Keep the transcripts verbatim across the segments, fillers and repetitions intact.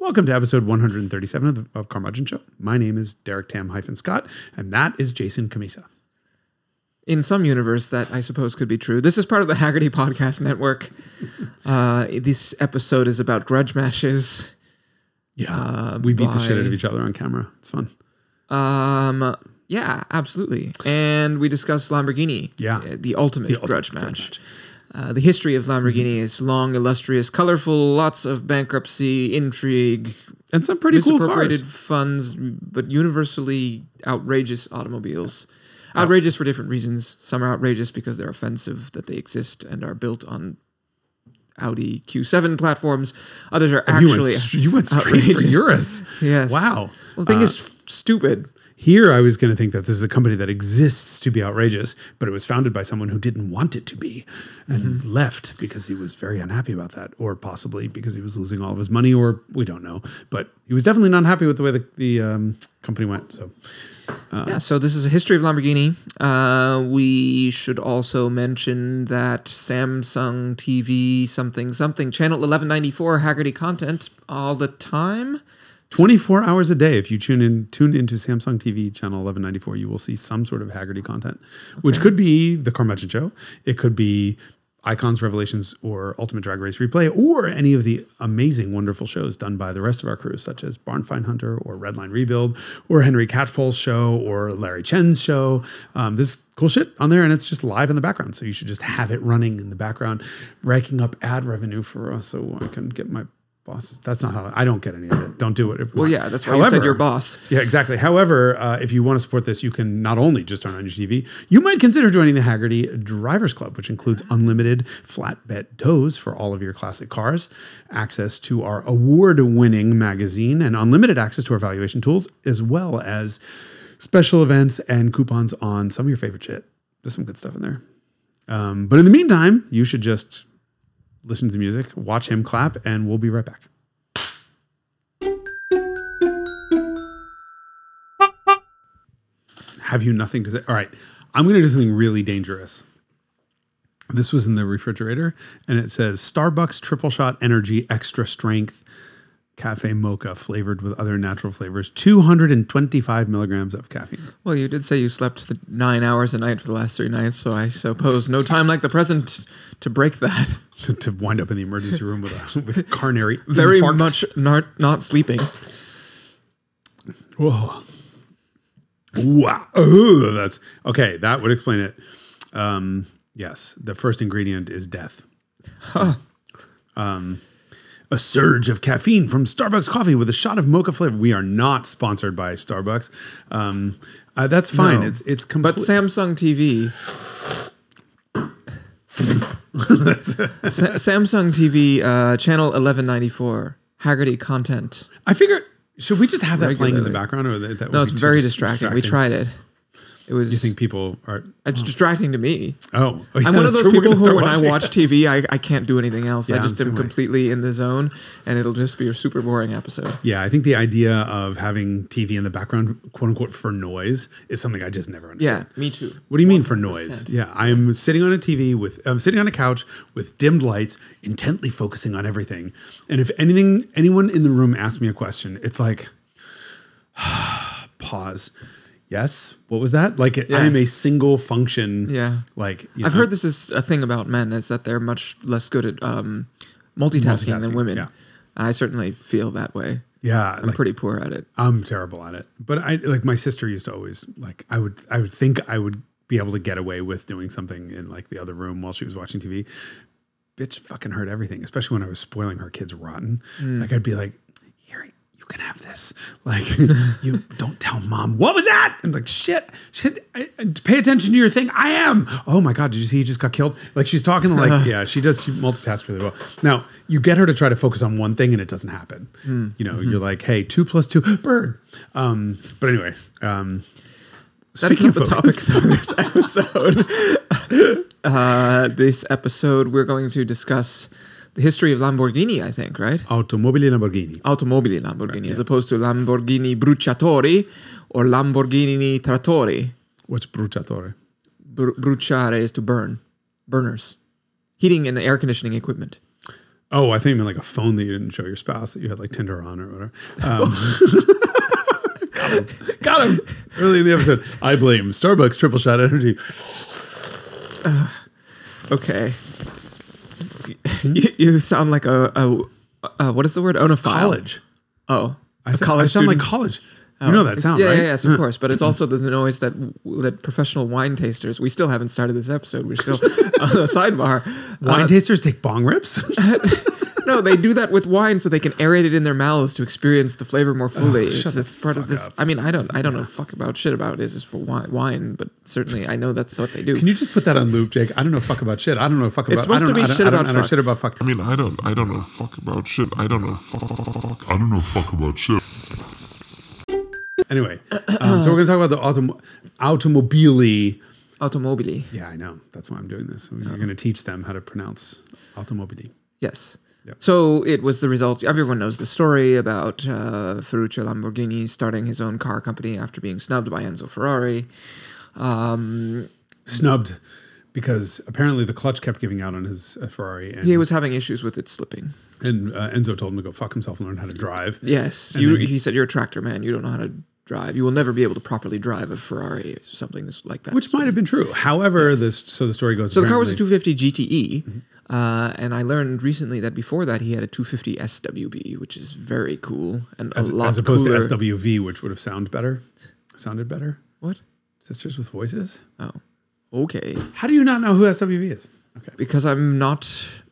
Welcome to episode one hundred thirty-seven of, the, of Carmudgeon Show. My name is Derek Tam-Scott, and that is Jason Camisa. In some universe, that I suppose could be true. This is part of the Haggerty Podcast Network. Uh, this episode is about grudge matches. Yeah, uh, we beat by, the shit out of each other on camera. It's fun. Um, yeah, absolutely. And we discussed Lamborghini. Yeah, uh, the ultimate, the ultimate grudge, grudge match. match. Uh, the history of Lamborghini is long, illustrious, colorful, lots of bankruptcy, intrigue, and some pretty cool misappropriated cars. funds, but universally outrageous automobiles. Outrageous for different reasons. Some are outrageous because they're offensive that they exist and are built on Audi Q seven platforms. Others are Oh, you actually went, you went straight outrageous. for Urus. Yes. Wow. Well, the thing Uh, is stupid. Here, I was going to think that this is a company that exists to be outrageous, but it was founded by someone who didn't want it to be and Mm-hmm. left because he was very unhappy about that, or possibly because he was losing all of his money, or we don't know. But he was definitely not happy with the way the, the um, company went. So, uh, Yeah, so this is a history of Lamborghini. Uh, we should also mention that Samsung T V something something channel eleven ninety-four Haggerty content all the time. twenty-four hours a day, if you tune in, tune into Samsung T V channel eleven ninety-four, you will see some sort of Haggerty content, which could be the Carmudgeon Show. It could be Icons, Revelations, or Ultimate Drag Race Replay, or any of the amazing, wonderful shows done by the rest of our crew, such as Barn Find Hunter, or Redline Rebuild, or Henry Catchpole's show, or Larry Chen's show. Um, this is cool shit on there, and it's just live in the background, so you should just have it running in the background, racking up ad revenue for us so I can get my bosses. That's not how I don't get any of it. Don't do it. Well, yeah, that's why you said your boss. Yeah, exactly. However, uh, if you want to support this, you can not only just turn on your T V, you might consider joining the Haggerty Drivers Club, which includes unlimited flat bet tows for all of your classic cars, access to our award-winning magazine, and unlimited access to our valuation tools, as well as special events and coupons on some of your favorite shit. There's some good stuff in there. Um, but in the meantime, you should just listen to the music, watch him clap, and we'll be right back. Have you nothing to say? All right, I'm going to do something really dangerous. This was in the refrigerator, and it says Starbucks Triple Shot Energy Extra Strength Cafe Mocha flavored with other natural flavors, two hundred twenty-five milligrams of caffeine. Well, you did say you slept the nine hours a night for the last three nights, so I suppose no time like the present to break that. To, to wind up in the emergency room with a with coronary Very infarct. much not, not sleeping. Whoa. Wow. Ugh, that's okay. That would explain it. Um, yes. The first ingredient is death. Huh. Um, a surge of caffeine from Starbucks coffee with a shot of mocha flavor. We are not sponsored by Starbucks. Um, uh, that's fine. No. It's, it's But complete. Samsung T V. Sa- Samsung T V uh, channel eleven ninety-four Haggerty content. I figure, should we just have that playing in the Regularly. background? Or that, that No, would it's be too very dis- distracting. We tried it. It was. You think people are? It's distracting to me. Oh, oh yeah, I'm one of that's those true. We're people gonna who, start when I watching. watch T V, I, I can't do anything else. Yeah, I just I'm the am same way. completely in the zone, and it'll just be a super boring episode. Yeah, I think the idea of having T V in the background, quote unquote, for noise is something I just never understood. Yeah, me too. What do you mean for noise? Yeah, I am sitting on a T V with, I'm sitting on a couch with dimmed lights, intently focusing on everything. And if anything, anyone in the room asks me a question, it's like, pause. Yes. What was that? Like it, I am a Yes. single function. Yeah. Like you I've know, heard this is a thing about men is that they're much less good at um, multitasking, Multitasking, than women. yeah. And I certainly feel that way. Yeah, I'm like, pretty poor at it. I'm terrible at it. But I like my sister used to always like I would I would think I would be able to get away with doing something in like the other room while she was watching T V. Bitch fucking heard everything, especially when I was spoiling her kids rotten. Mm. Like I'd be like, here, you can have this. Like you don't tell mom. What was that? And like shit, shit. I, I- pay attention to your thing. I am. Oh my god, did you see he just got killed? Like she's talking to like yeah, she does she multitask really well. Now you get her to try to focus on one thing and it doesn't happen. Mm. You know, Mm-hmm. you're like, hey, two plus two, bird. Um, but anyway, um, That's speaking not the of topic focus, of this episode. uh, this episode, we're going to discuss the history of Lamborghini, I think, right? Automobili Lamborghini. Automobili Lamborghini, Right, as yeah. opposed to Lamborghini Bruciatori or Lamborghini Trattori. What's bruciatore? Bru- bruciare is to burn. Burners. Heating and air conditioning equipment. Oh, I think you meant like a phone that you didn't show your spouse that you had like Tinder on or whatever. Um, got him. Got him. Early in the episode, I blame Starbucks triple shot energy. Uh, okay. you, you sound like a, a, a, what is the word? Onophile. College. Oh. I, said, I sound student? like college. You know that sound, yeah, right? Yeah, yes, of course. But it's also the noise that that professional wine tasters. We still haven't started this episode. We're still on the sidebar. Wine uh, tasters take bong rips. No, they do that with wine so they can aerate it in their mouths to experience the flavor more fully. Oh, it's it's part of this. Up. I mean, I don't, I don't know fuck about shit about this is for wine, wine, but certainly I know that's what they do. Can you just put that on loop, Jake? I don't know fuck about shit. I don't know fuck about. It's supposed I don't, to be I don't, shit I don't, about I don't, fuck. shit about fuck. I mean, I don't, I don't know fuck about shit. I don't know fuck. I don't know fuck about shit. Anyway, um, so we're going to talk about the autom- automobili. Automobili. Yeah, I know. That's why I'm doing this. You're going to teach them how to pronounce automobili. Yes. Yep. So it was the result. Everyone knows the story about uh, Ferruccio Lamborghini starting his own car company after being snubbed by Enzo Ferrari. Um, snubbed because apparently the clutch kept giving out on his uh, Ferrari. And, he was having issues with it slipping. And uh, Enzo told him to go fuck himself and learn how to drive. Yes. You, he, he said, you're a tractor man. You don't know how to drive. You will never be able to properly drive a Ferrari or something like that. Which might have been true. However, yes. this so the story goes. So the car was a two fifty G T E. Mm-hmm. Uh, and I learned recently that before that he had a two fifty S W B, which is very cool and as, a lot as opposed cooler. to S W V, which would have sounded better. Sounded better. What? Sisters with Voices. Oh, okay. How do you not know who S W V is? Okay, because I'm not.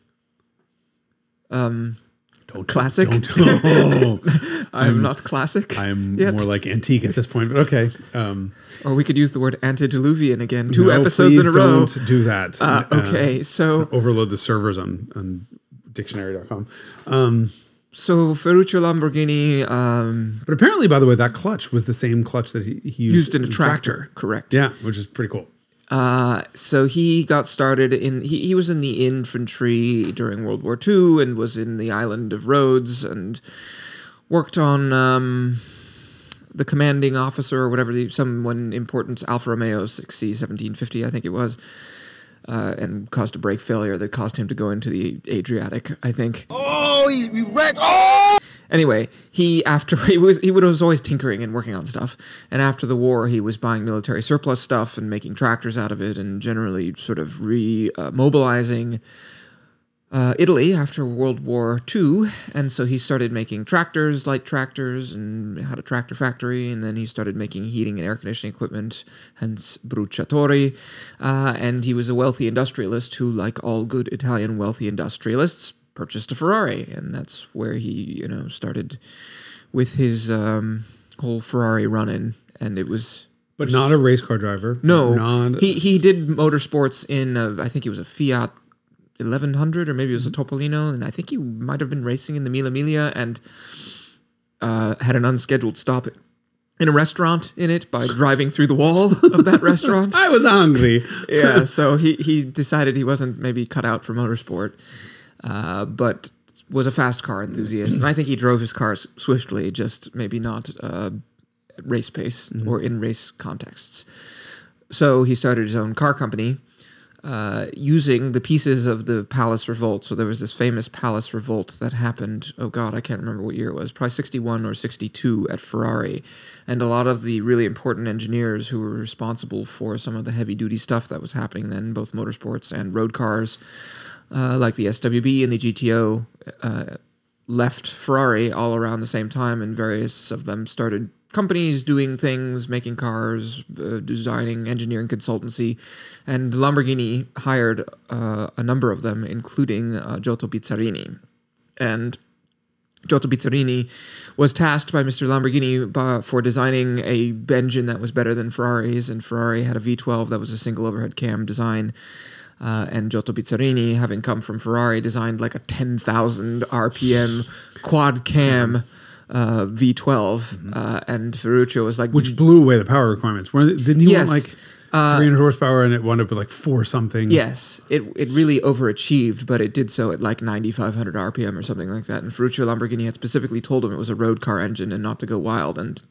Um, don't classic. Don't, oh. I'm, I'm not classic. I'm yet. more like antique at this point, but okay. Um, or we could use the word antediluvian again. Two no, episodes in a row. Don't do that. Uh, okay, uh, so overload the servers on on dictionary dot com. Um, so Ferruccio Lamborghini. Um, but apparently, by the way, that clutch was the same clutch that he, he used, used in a tractor. tractor. Correct. Yeah, which is pretty cool. Uh, so he got started in, he, he was in the infantry during World War Two and was in the island of Rhodes and worked on um, the commanding officer or whatever, the, someone important, Alfa Romeo six C seventeen fifty, I think it was, uh, and caused a brake failure that caused him to go into the Adriatic, I think. Oh, he, he wrecked, oh! Anyway, he after he was he was always tinkering and working on stuff, and after the war, he was buying military surplus stuff and making tractors out of it, and generally sort of re-mobilizing uh, Italy after World War Two. And so he started making tractors, light tractors, and had a tractor factory, and then he started making heating and air conditioning equipment, hence Bruciatori. Uh, and he was a wealthy industrialist who, like all good Italian wealthy industrialists, purchased a Ferrari, and that's where he, you know, started with his um, whole Ferrari run-in, and it was... But not a race car driver. No. Not, he he did motorsports in, a, I think it was a Fiat eleven hundred, or maybe it was a Topolino, and I think he might have been racing in the Mille Miglia, and uh, had an unscheduled stop in a restaurant in it by driving through the wall of that restaurant. I was hungry. Yeah, so he, he decided he wasn't maybe cut out for motorsport. Uh, but was a fast car enthusiast, and I think he drove his cars swiftly, just maybe not uh, at race pace mm-hmm. or in race contexts. So he started his own car company uh, using the pieces of the Palace Revolt. So there was this famous Palace Revolt that happened, oh God, I can't remember what year it was, probably sixty-one or sixty-two at Ferrari. And a lot of the really important engineers who were responsible for some of the heavy-duty stuff that was happening then, both motorsports and road cars, Uh, like the S W B and the G T O, uh, left Ferrari all around the same time, and various of them started companies doing things, making cars, uh, designing, engineering consultancy, and Lamborghini hired uh, a number of them, including uh, Giotto Bizzarini. And Giotto Bizzarini was tasked by Mister Lamborghini by, for designing a engine that was better than Ferrari's, and Ferrari had a V twelve that was a single overhead cam design. Uh, and Giotto Bizzarini, having come from Ferrari, designed like a ten thousand R P M quad cam uh, V twelve. Mm-hmm. Uh, and Ferruccio was like... Which blew away the power requirements. Didn't he yes, want like uh, three hundred horsepower and it wound up with like four something? Yes, it it really overachieved, but it did so at like ninety-five hundred R P M or something like that. And Ferruccio Lamborghini had specifically told him it was a road car engine and not to go wild. And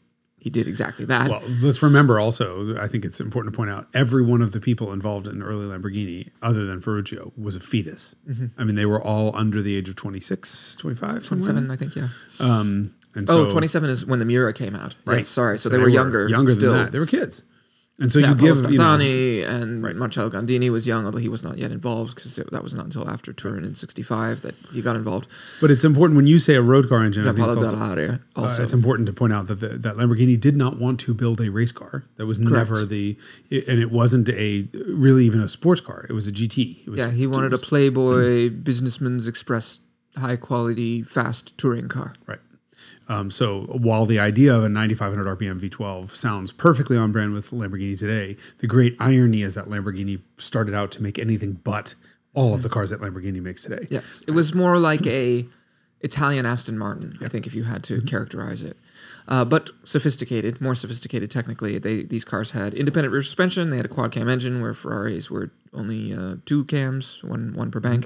he did exactly that. Well, let's remember also, I think it's important to point out, every one of the people involved in early Lamborghini, other than Ferruccio, was a fetus. Mm-hmm. I mean, they were all under the age of twenty-six, twenty-five, twenty-seven, I think, yeah. Um, and oh, so, twenty-seven is when the Miura came out. Right. Yes, sorry. So, So they, they were were younger. younger still. than that. They were kids. And so Yeah, you give, Paolo you know, Stanzani and Right. Marcello Gandini was young, although he was not yet involved because that was not until after Turin in sixty-five that he got involved. but it's important when you say a road car engine, I think Gianpaolo it's also, Dell'Aria also. Uh, it's important to point out that the, that Lamborghini did not want to build a race car. That was Correct. never the, it, and it wasn't a really even a sports car. It was a G T. It was, yeah, he wanted a Playboy, businessman's express, high quality, fast touring car. Right. Um, so while the idea of a ninety-five hundred R P M V twelve sounds perfectly on brand with Lamborghini today, the great irony is that Lamborghini started out to make anything but all of the cars that Lamborghini makes today. Yes, it was more like a Italian Aston Martin, I think, if you had to characterize it. Uh, but sophisticated, more sophisticated technically. They These cars had independent rear suspension. They had a quad cam engine, where Ferraris were only uh, two cams, one one per bank.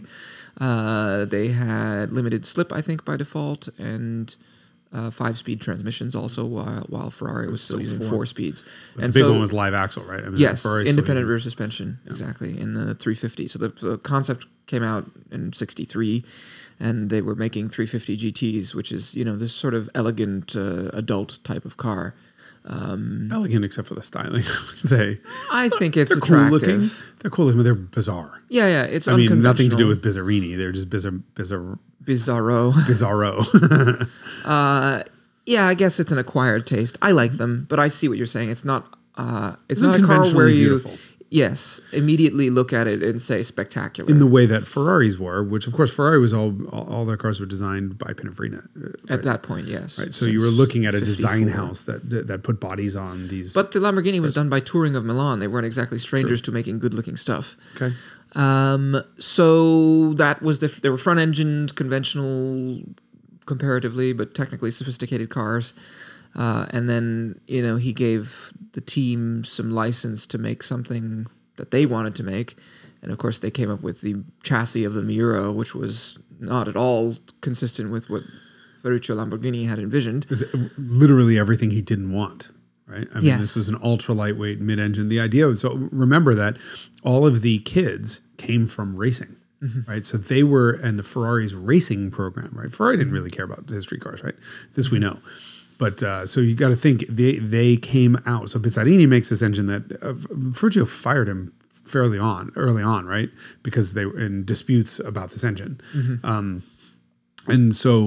Uh, they had limited slip, I think, by default, and uh, five-speed transmissions also, while while Ferrari was still, still using four. four, speeds. But and the big so, one was live axle, right? I mean, yes, Ferrari's still independent using- rear suspension, exactly, in the three fifty. So the, the concept came out in sixty-three, and they were making three fifty G Ts, which is, you know, this sort of elegant uh, adult type of car. Um, Elegant except for the styling, I would say. I think it's They're cool attractive. looking. They're cool looking, but they're bizarre. Yeah, yeah, it's I mean, nothing to do unconventional. with Bizarrini. They're just bizarre, bizarre, Bizarro. bizarro. uh, yeah, I guess it's an acquired taste. I like them, but I see what you're saying. It's not. Uh, it's not a car where Unconventionally you, beautiful. yes, immediately look at it and say spectacular. In the way that Ferraris were, which of course Ferrari was all all, all their cars were designed by Pininfarina. uh, At right? that point, yes. Right. So Since you were looking at a design fifty-four. house that that that put bodies on these. But the Lamborghini was done by Touring of Milan. They weren't exactly strangers to making good-looking stuff. okay. Um, so that was the. There were front-engined, conventional, comparatively, but technically sophisticated cars. Uh, and then, you know, he gave the team some license to make something that they wanted to make. And of course, they came up with the chassis of the Miura, which was not at all consistent with what Ferruccio Lamborghini had envisioned. Is it literally everything he didn't want, right? I mean, Yes. this is an ultra lightweight mid-engine. The idea was, so remember that all of the kids came from racing, Mm-hmm. right? So they were, and the Ferrari's racing program, right? Ferrari didn't really care about history cars, right? This we know. But uh, so you got to think they they came out. So Bizzarini makes this engine that uh, Ferruccio fired him fairly on early on, right? Because they were in disputes about this engine. Mm-hmm. Um, and so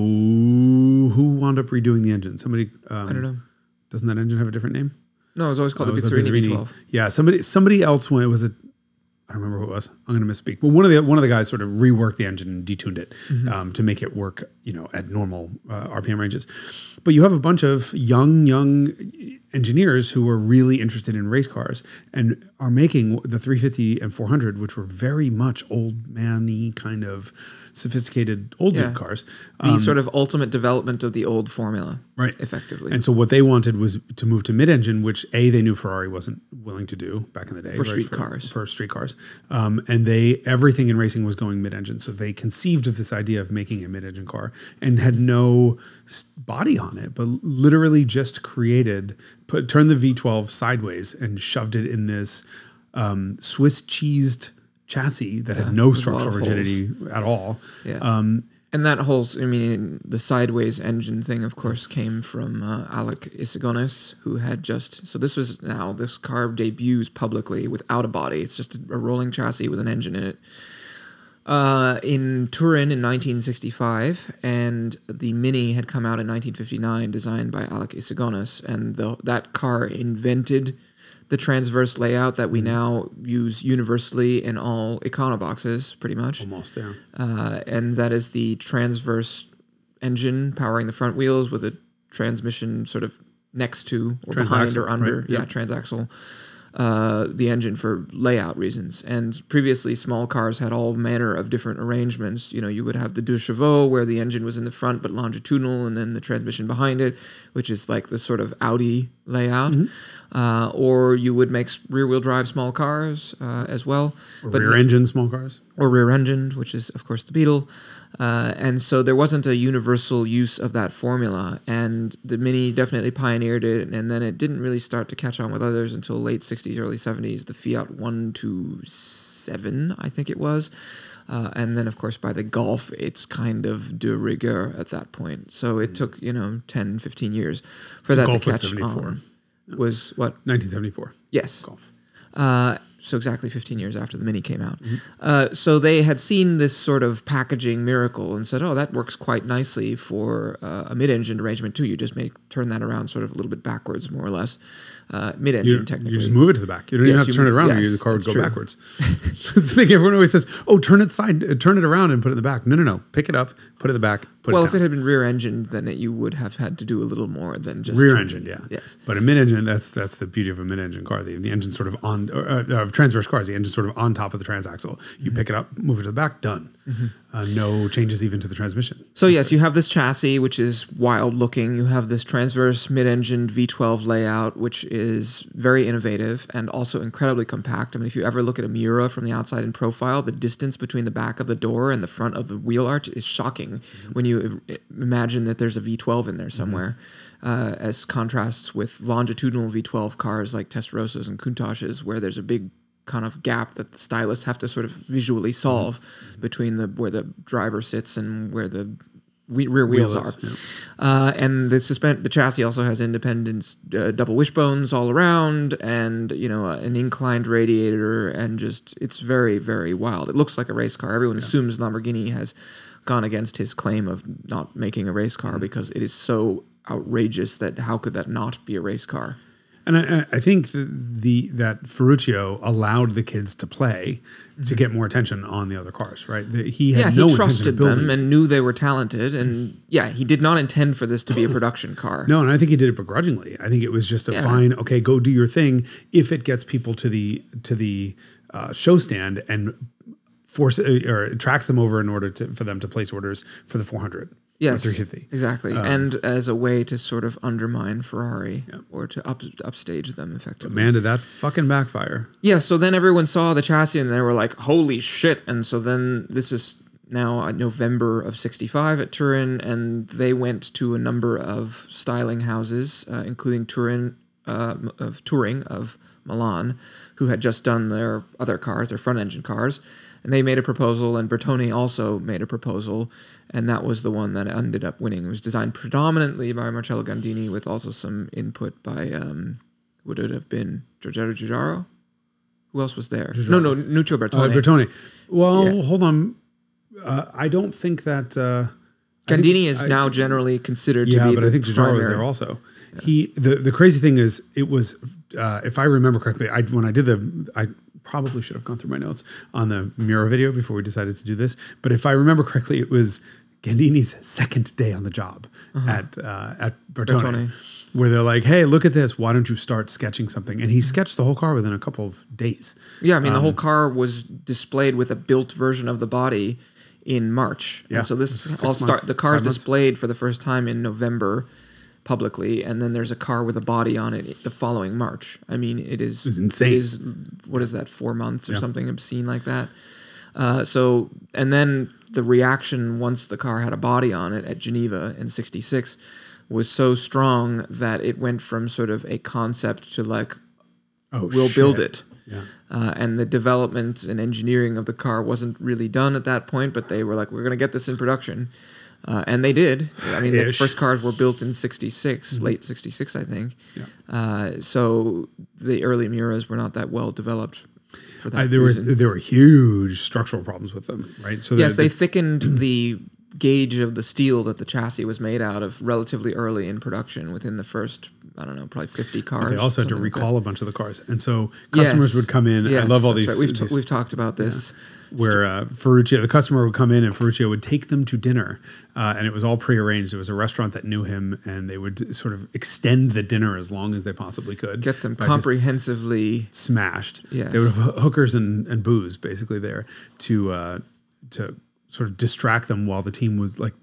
who wound up redoing the engine? Somebody um, I don't know. Doesn't that engine have a different name? No, it was always called Oh, the it was Bizzarini V twelve. Yeah, somebody somebody else when it was a I don't remember who it was. I'm going to misspeak. But one of the one of the guys sort of reworked the engine and detuned it Mm-hmm. um, to make it work, you know, at normal uh, R P M ranges. But you have a bunch of young young engineers who were really interested in race cars and are making the three fifty and four hundred, which were very much old man-y kind of sophisticated old Yeah. dude cars. The sort of ultimate development of the old formula. Um, Right. Effectively. And so what they wanted was to move to mid-engine, which A, they knew Ferrari wasn't willing to do back in the day. For street cars. For street cars. Um, and they everything in racing was going mid-engine. So they conceived of this idea of making a mid-engine car and had no s- body on it, but literally just created, put turned the V twelve sideways and shoved it in this um, Swiss cheesed chassis that had no with a lot structural of holes. rigidity at all. Yeah. Um, And that whole, I mean, the sideways engine thing, of course, came from uh, Alec Isagones, who had just, so this was now, this car debuts publicly without a body. It's just a, a rolling chassis with an engine in it. Uh, in Turin in nineteen sixty-five, and the Mini had come out in nineteen fifty-nine, designed by Alec Isagones, and the, that car invented the transverse layout that we now use universally in all Econoboxes, pretty much. almost, yeah. Uh, and that is the transverse engine powering the front wheels with a transmission sort of next to or behind or Transaxle, under. right? Yeah, Yeah. transaxle. Uh, the engine for layout reasons. And previously, small cars had all manner of different arrangements. You know, you would have the deux chevaux where the engine was in the front but longitudinal, and then the transmission behind it, which is like the sort of Audi layout. Uh, or you would make s- rear-wheel drive small cars uh, as well. Or But rear engine small cars. or rear-engined, which is, of course, the Beetle. Uh, and so there wasn't a universal use of that formula. And the Mini definitely pioneered it. And then it didn't really start to catch on with others until late sixties, early seventies. The Fiat one twenty-seven, I think it was. Uh, and then, of course, by the Golf, it's kind of de rigueur at that point. So it took, you know, ten, fifteen years for The that Golf to was catch seventy-four. on. Was what? nineteen seventy-four. Yes. Golf. Uh, so exactly fifteen years after the Mini came out. Mm-hmm. Uh, so they had seen this sort of packaging miracle and said, oh, that works quite nicely for uh, a mid-engine arrangement too. You just make turn that around sort of a little bit backwards, more or less. Uh, mid-engine, You, technically. you just move it to the back. You don't Yes, even have to you turn it move- around, or yes, the car would that's go true. backwards. That's the thing. Everyone always says, "Oh, turn it side, uh, turn it around, and put it in the back." No, no, no. Pick it up, put it in the back, put Well, it if down. it had been rear-engined, then it, you would have had to do a little more than just Rear engine, yeah. Yes. But a mid-engine, that's that's the beauty of a mid-engine car. The, the engine's sort of on, or, uh, of transverse cars, the engine's sort of on top of the transaxle. You Mm-hmm. pick it up, move it to the back, done. Mm-hmm. Uh, no changes even to the transmission. So yes, you have this chassis, which is wild looking. You have this transverse mid-engine V twelve layout, which is very innovative and also incredibly compact. I mean, if you ever look at a Miura from the outside in profile, the distance between the back of the door and the front of the wheel arch is shocking mm-hmm. when you i- imagine that there's a V twelve in there somewhere, mm-hmm. uh, as contrasts with longitudinal V twelve cars like Testarossas and Countachs, where there's a big kind of gap that the stylists have to sort of visually solve mm-hmm. between the where the driver sits and where the we, rear wheels Wheel are. is, yeah. Uh, and the suspend the chassis also has independent uh, double wishbones all around, and you know uh, an inclined radiator, and just it's very very wild. It looks like a race car. Everyone yeah. assumes Lamborghini has gone against his claim of not making a race car mm-hmm. because it is so outrageous that how could that not be a race car? And I, I think the, the that Ferruccio allowed the kids to play mm-hmm. to get more attention on the other cars, right? The, he had yeah, no he intention trusted of building. them and knew they were talented, and yeah, he did not intend for this to be a production car. No, and I think he did it begrudgingly. I think it was just a Yeah. fine, okay, go do your thing. If it gets people to the to the uh, show stand and force or attracts them over in order to for them to place orders for the four hundred. Yes, or three fifty. Exactly. Um, and as a way to sort of undermine Ferrari yeah. or to up, upstage them effectively. Man, did that fucking backfire. Yeah, so then everyone saw the chassis and they were like, holy shit. And so then this is now November of sixty-five at Turin, and they went to a number of styling houses, uh, including Turin, uh, of Touring of Milan, who had just done their other cars, their front-engine cars. And they made a proposal, and Bertone also made a proposal, and that was the one that ended up winning. It was designed predominantly by Marcello Gandini, with also some input by, um, would it have been Giorgetto Giugiaro? Who else was there? Giugiaro. No, no, Nuccio Bertone. Uh, Bertone. Well, Yeah. hold on. Uh, I don't think that... Uh, Gandini I think, is I, now generally considered yeah, to be but the I think Giugiaro was primary. there also. Yeah. He the, the crazy thing is, it was, uh, if I remember correctly, I when I did the... I probably should have gone through my notes on the Mira video before we decided to do this. But if I remember correctly, it was Gandini's second day on the job uh-huh. at uh, at Bertone, Bertone, where they're like, "Hey, look at this. Why don't you start sketching something?" And he sketched the whole car within a couple of days. Yeah, I mean, um, the whole car was displayed with a built version of the body in March. Yeah, And so this six all months, start. The car is five months. displayed for the first time in November publicly, and then there's a car with a body on it the following March. I mean, it is It's insane. It is, what is that? Four months or Yeah. something obscene like that. Uh, so, and then the reaction once the car had a body on it at Geneva in sixty-six was so strong that it went from sort of a concept to like, Oh, we'll shit. build it. Yeah. Uh, and the development and engineering of the car wasn't really done at that point, but they were like, we're going to get this in production. Uh, and they did. I mean, the Ish. first cars were built in sixty-six, Mm-hmm. late sixty-six, I think. Yeah. Uh, so the early Miras were not that well developed for that I, there reason. were there were huge structural problems with them, right? So Yes, the- they the- thickened the gauge of the steel that the chassis was made out of relatively early in production within the first, I don't know, probably fifty cars. They also had to something like that. recall a bunch of the cars, and so customers Yes. would come in. I Yes, love all that's these. right. We've, t- these- we've talked about this. where uh, Ferruccio, the customer would come in, and Ferruccio would take them to dinner, uh, and it was all prearranged. It was a restaurant that knew him, and they would sort of extend the dinner as long as they possibly could. Get them by just comprehensively. smashed. Yes. They would have hookers and, and booze basically there to uh, to sort of distract them while the team was like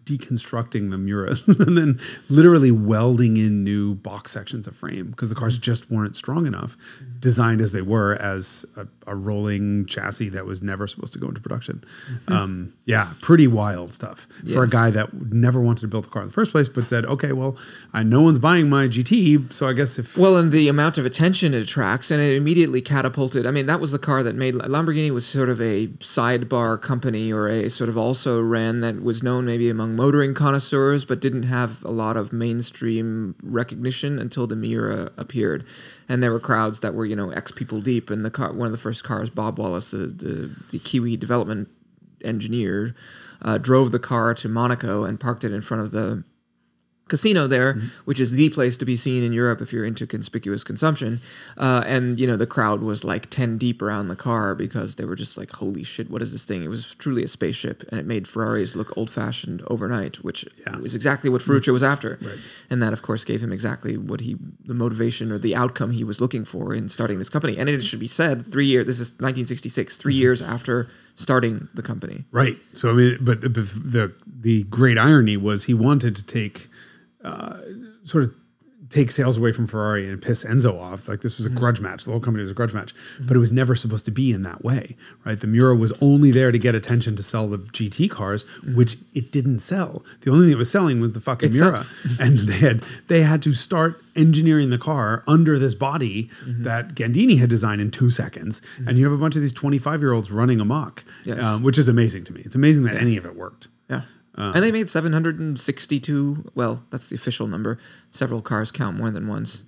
deconstructing the Miuras and then literally welding in new box sections of frame because the cars just weren't strong enough, designed as they were as a, a rolling chassis that was never supposed to go into production. Mm-hmm. Um, yeah, pretty wild stuff yes. for a guy that never wanted to build a car in the first place, but said, okay, well, I, no one's buying my G T, so I guess if... Well, and the amount of attention it attracts, and it immediately catapulted. I mean, that was the car that made... Lamborghini was sort of a sidebar company or a sort of also ran that was known maybe among motoring connoisseurs, but didn't have a lot of mainstream recognition until the Miura appeared. And there were crowds that were, you know, ex people deep. And the car, one of the first cars, Bob Wallace, the, the, the Kiwi development engineer, uh, drove the car to Monaco and parked it in front of the casino there, mm-hmm. which is the place to be seen in Europe if you're into conspicuous consumption. Uh, and, you know, the crowd was like ten deep around the car because they were just like, holy shit, what is this thing? It was truly a spaceship, and it made Ferraris look old-fashioned overnight, which yeah. was exactly what Ferruccio was after. Right. And that, of course, gave him exactly what he, the motivation or the outcome he was looking for in starting this company. And it should be said, three years, this is nineteen sixty-six, three mm-hmm. years after starting the company. Right. So, I mean, but the, the, the great irony was he wanted to take... Uh, sort of take sales away from Ferrari and piss Enzo off. Like this was a mm-hmm. grudge match. The whole company was a grudge match, mm-hmm. but it was never supposed to be in that way, right? The Miura was only there to get attention to sell the G T cars, mm-hmm. which it didn't sell. The only thing it was selling was the fucking Itself. Miura. And they had, they had to start engineering the car under this body mm-hmm. that Gandini had designed in two seconds. Mm-hmm. And you have a bunch of these twenty-five year olds running amok, yes. um, which is amazing to me. It's amazing that yeah. any of it worked. Yeah. Um, and they made seven hundred sixty-two, well, that's the official number. Several cars count more than once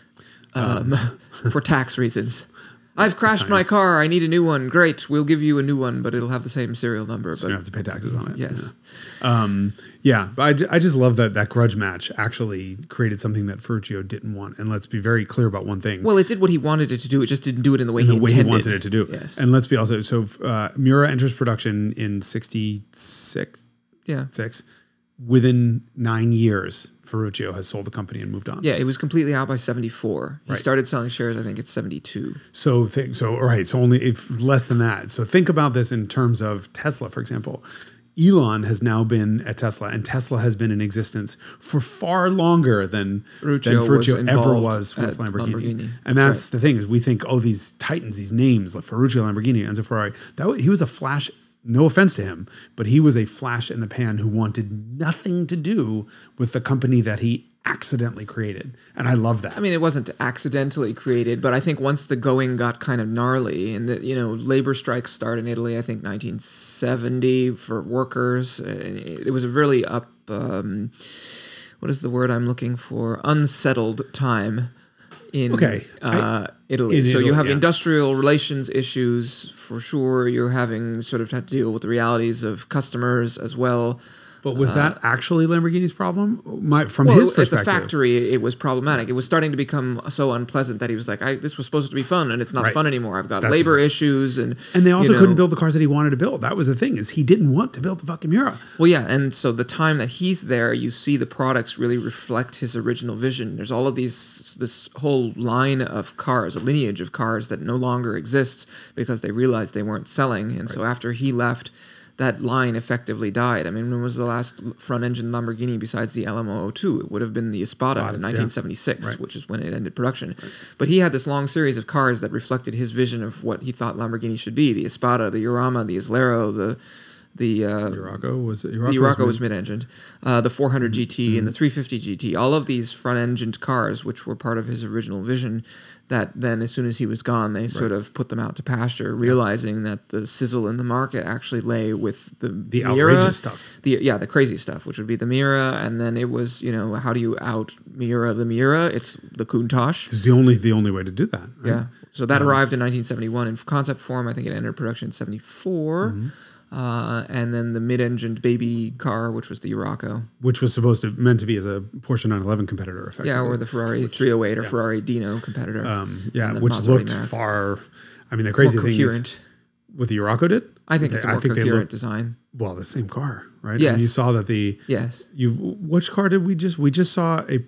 um, um, for tax reasons. I've crashed my car. I need a new one. Great. We'll give you a new one, but it'll have the same serial number. So but you have to pay taxes on it. Yes. Yeah. Um, yeah. But I, I just love that that grudge match actually created something that Ferruccio didn't want. And let's be very clear about one thing. Well, it did what he wanted it to do. It just didn't do it in the way, in he, the way intended. he wanted it to do. Yes. And let's be also, so uh, Miura enters production in sixty-six. Yeah. Six. Within nine years, Ferruccio has sold the company and moved on. Yeah, it was completely out by seventy-four. He right. started selling shares, I think, at seventy-two. So, think, so all right, so only if less than that. So think about this in terms of Tesla, for example. Elon has now been at Tesla, and Tesla has been in existence for far longer than Ferruccio, than Ferruccio was ever was with Lamborghini. Lamborghini. And that's, that's right. the thing is, we think, oh, these titans, these names like Ferruccio, Lamborghini, Enzo Ferrari. That he was a flash. No offense to him, but he was a flash in the pan who wanted nothing to do with the company that he accidentally created. And I love that. I mean, it wasn't accidentally created, but I think once the going got kind of gnarly and the, you know, labor strikes started in Italy, I think nineteen seventy for workers. It was a really up, um, what is the word I'm looking for? Unsettled time in okay. uh, I, Italy. in so Italy, you have yeah. industrial relations issues for sure. You're having sort of had to deal with the realities of customers as well. But was uh, that actually Lamborghini's problem? My, from well, his at perspective, the factory, it was problematic. It was starting to become so unpleasant that he was like, I, "This was supposed to be fun, and it's not right. fun anymore. I've got That's labor exactly. issues, and and they also you know, couldn't build the cars that he wanted to build. That was the thing is he didn't want to build the fucking Miura. Well, yeah, and so the time that he's there, you see the products really reflect his original vision. There's all of these, this whole line of cars, a lineage of cars that no longer exists because they realized they weren't selling, and right. so after he left, that line effectively died. I mean, when was the last front-engine Lamborghini besides the L M zero oh two? It would have been the Espada in nineteen seventy-six, yeah. right. which is when it ended production. Right. But he had this long series of cars that reflected his vision of what he thought Lamborghini should be: the Espada, the Urama, the Islero, the the uh, Urraco was the Urraco Urraco was, was mid-engined, uh, the four hundred G T mm-hmm. and the three fifty G T. All of these front-engined cars, which were part of his original vision, that then as soon as he was gone, they sort right. of put them out to pasture, realizing that the sizzle in the market actually lay with the the Miura, outrageous stuff. The yeah, the crazy stuff, which would be the Miura, and then it was, you know, how do you out Miura the Miura? It's the Countach. It's the only the only way to do that. Right? Yeah. So that um, arrived in nineteen seventy-one in concept form. I think it entered production in seventy-four. Mm-hmm. Uh, and then the mid-engined baby car, which was the Urraco, which was supposed to meant to be as a Porsche nine eleven competitor, effectively. Yeah, or the Ferrari which, three oh eight or yeah. Ferrari Dino competitor. Um, yeah, which Maserati looked Mac. far. I mean, the crazy more thing coherent. is what the Urraco did. I think it's a more I think coherent looked, design. Well, the same car, right? Yes. And you saw that the yes. You which car did we just we just saw a.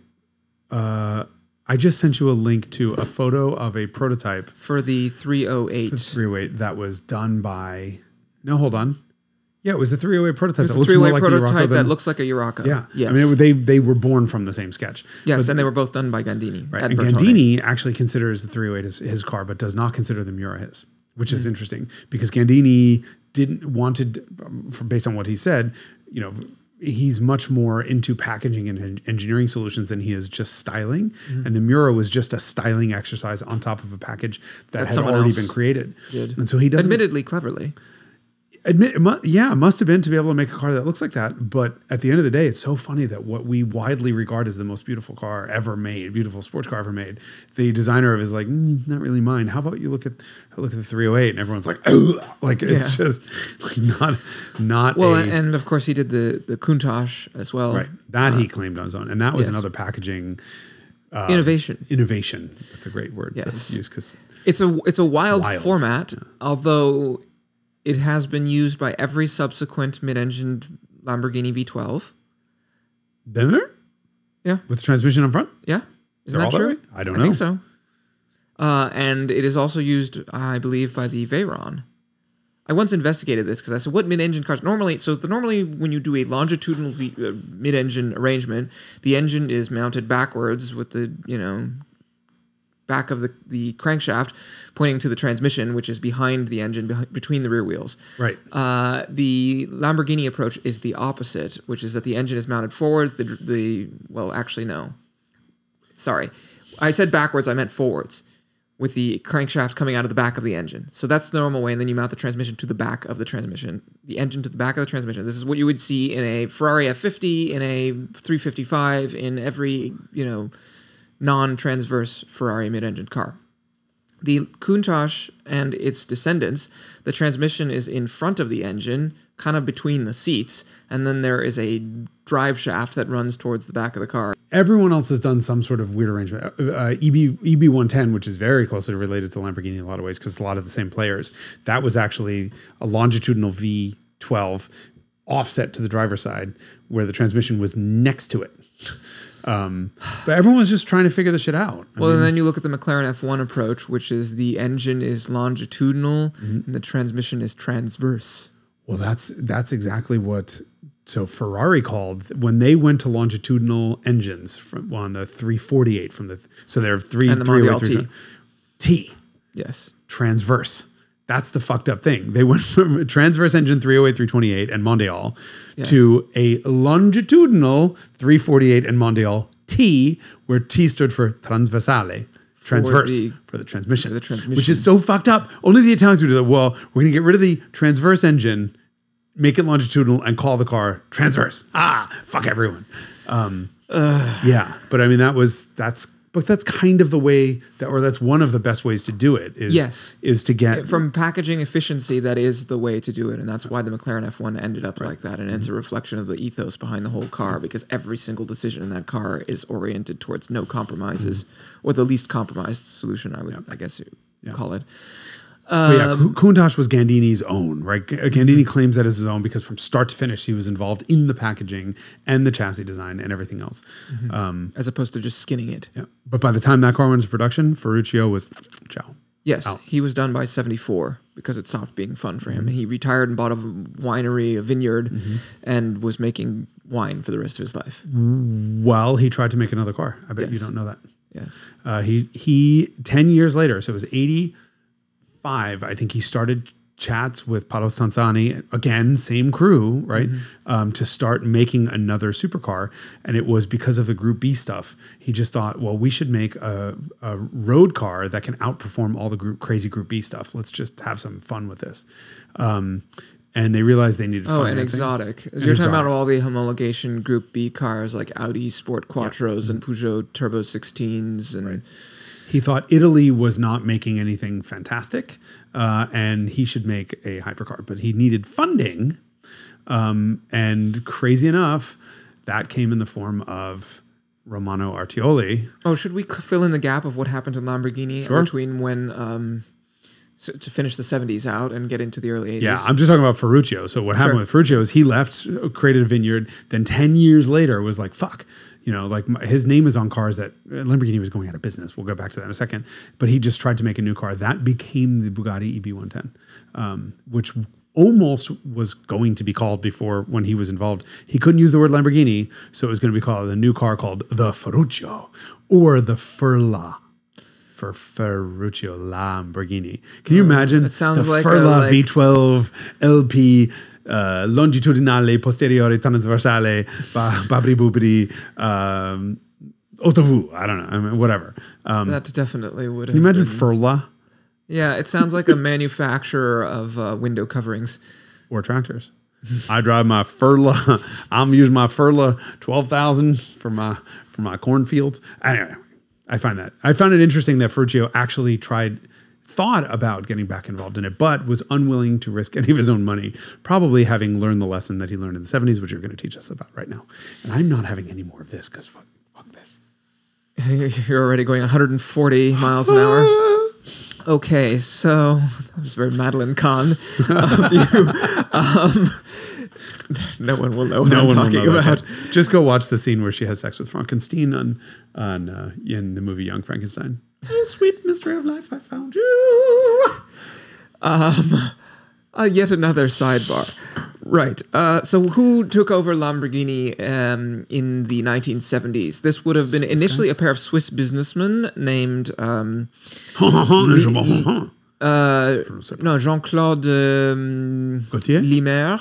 Uh, I just sent you a link to a photo of a prototype for the three oh eight. three oh eight that was done by. No, hold on. Yeah, it was a three oh eight prototype It's that a looks three-way more like the prototype Urraca that than, looks like a Urraca. yeah. Yes. I mean, they they were born from the same sketch. yes, But- and they were both done by Gandini. Right. at And Bertone. Gandini actually considers the three oh eight his, his car, but does not consider the Miura his, which Mm. is interesting because Gandini didn't wanted, um, for- based on what he said, you know, he's much more into packaging and en- engineering solutions than he is just styling. Mm-hmm. And the Miura was just a styling exercise on top of a package that, That had someone already else been created. did. And so he doesn't Admittedly, cleverly. admit, it mu- yeah, it must have been to be able to make a car that looks like that. But at the end of the day, it's so funny that what we widely regard as the most beautiful car ever made, beautiful sports car ever made, the designer of it is like, mm, not really mine. How about you look at look at the three oh eight, and everyone's like, oh, like it's Yeah. just like not not Well, a, and of course he did the the Countach as well. right that he claimed on his own, and that was yes. another packaging Innovation. innovation. That's a great word Yes. to use because It's a it's a wild, wild. format, although it has been used by every subsequent mid-engined Lamborghini V twelve. there Yeah, with the transmission on front. yeah. Isn't They're that all that true? way? I don't I know. think so. Uh, and it is also used, I believe, by the Veyron. I once investigated this because I said, what mid-engine cars normally? So the, normally, when you do a longitudinal v, uh, mid-engine arrangement, the engine is mounted backwards with the you know back of the, the crankshaft pointing to the transmission, which is behind the engine, beh- between the rear wheels. Right. Uh, the Lamborghini approach is the opposite, which is that the engine is mounted forwards. The the well, actually, no. Sorry, I said backwards. I meant forwards, with the crankshaft coming out of the back of the engine. So that's the normal way, and then you mount the transmission to the back of the transmission, the engine to the back of the transmission. This is what you would see in a Ferrari F fifty, in a three fifty-five, in every, you know, non-transverse Ferrari mid-engine car. The Countach and its descendants, the transmission is in front of the engine, kind of between the seats, and then there is a drive shaft that runs towards the back of the car. Everyone else has done some sort of weird arrangement. Uh, E B E B one ten, which is very closely related to Lamborghini in a lot of ways because a lot of the same players. That was actually a longitudinal V twelve offset to the driver's side where the transmission was next to it. Um, but everyone was just trying to figure this shit out. I Well, mean, and then you look at the McLaren F one approach, which is the engine is longitudinal Mm-hmm. and the transmission is transverse. well, that's that's exactly what. So Ferrari called when they went to longitudinal engines from on the three forty-eight from the so they're three And the three Mondial three- T. T. Yes. Transverse. That's the fucked up thing. They went from a transverse engine three oh eight, three twenty-eight and Mondial Yes. to a longitudinal three forty-eight and Mondial T, where T stood for transversale, transverse the- for the transmission, for the transmission. which is so fucked up. Only the Italians would do that. Well, we're going to get rid of the transverse engine, make it longitudinal, and call the car transverse. Ah, fuck everyone. Um, yeah, but I mean that was that's but that's kind of the way that, or that's one of the best ways to do it. Is Yes. is to get From packaging efficiency, that is the way to do it. And that's why the McLaren F one ended up like that. And it's Mm-hmm. a reflection of the ethos behind the whole car, because every single decision in that car is oriented towards no compromises, Mm-hmm. or the least compromised solution, I would, I guess you call it. But yeah, Um, Cou- Countach was Gandini's own, right? G- Gandini claims that as his own because from start to finish, he was involved in the packaging and the chassis design and everything else. Um, As opposed to just skinning it. yeah. But by the time that car went into production, Ferruccio was ciao. Yes, Out. he was done by seventy-four because it stopped being fun for Mm-hmm. him. He retired and bought a winery, a vineyard, and was making wine for the rest of his life. Well, he tried to make another car. I bet you Yes. don't know that. Yes. Uh, he he ten years later, so it was eighty-five. I think he started chats with Paolo Stanzani, again, same crew, right? Um, to start making another supercar. And it was because of the Group B stuff. He just thought, well, we should make a, a road car that can outperform all the group crazy Group B stuff. Let's just have some fun with this. Um, and they realized they needed Oh, financing. and exotic. And You're talking exotic. about all the homologation Group B cars like Audi Sport Quattros and Peugeot Turbo sixteens and He thought Italy was not making anything fantastic, uh, and he should make a hypercar, but he needed funding. Um, and crazy enough, that came in the form of Romano Artioli. Oh, should we c- fill in the gap of what happened to Lamborghini Sure. between when um, so to finish the seventies out and get into the early eighties? Yeah, I'm just talking about Ferruccio. So what happened Sure. with Ferruccio is he left, created a vineyard, then ten years later was like, fuck, you know, like my, his name is on cars that Lamborghini was going out of business. We'll go back to that in a second. But he just tried to make a new car. That became the Bugatti E B one ten, um, which almost was going to be called before when he was involved. He couldn't use the word Lamborghini, so it was going to be called a new car called the Ferruccio or the Furla. For Ferruccio Lamborghini. Can you imagine it sounds the like a, Furla like- V twelve L P uh, longitudinale posteriore trasversale ba- babri boobri um, autovu? I don't know. I mean, whatever. Um, That definitely would have can you imagine been- Furla Yeah, it sounds like a manufacturer of uh, window coverings. or tractors? I drive my Furla. I'm using my Furla twelve thousand for my for my cornfields. Anyway, I find that I found it interesting that Ferruccio actually tried, thought about getting back involved in it, but was unwilling to risk any of his own money. Probably having learned the lesson that he learned in the seventies, which you're going to teach us about right now. And I'm not having any more of this because fuck, fuck this. You're already going one hundred forty miles an hour. Okay, so that was very Madeline Kahn of you. Um, no one will know what No I'm one will talking know about. that. Just go watch the scene where she has sex with Frankenstein on on uh, in the movie Young Frankenstein. Oh, sweet mystery of life, I found you. Uh, yet another sidebar. Right. Uh, so who took over Lamborghini um, in the nineteen seventies? This would have been initially a pair of Swiss businessmen named um, uh, no Jean-Claude um, Gauthier? Limer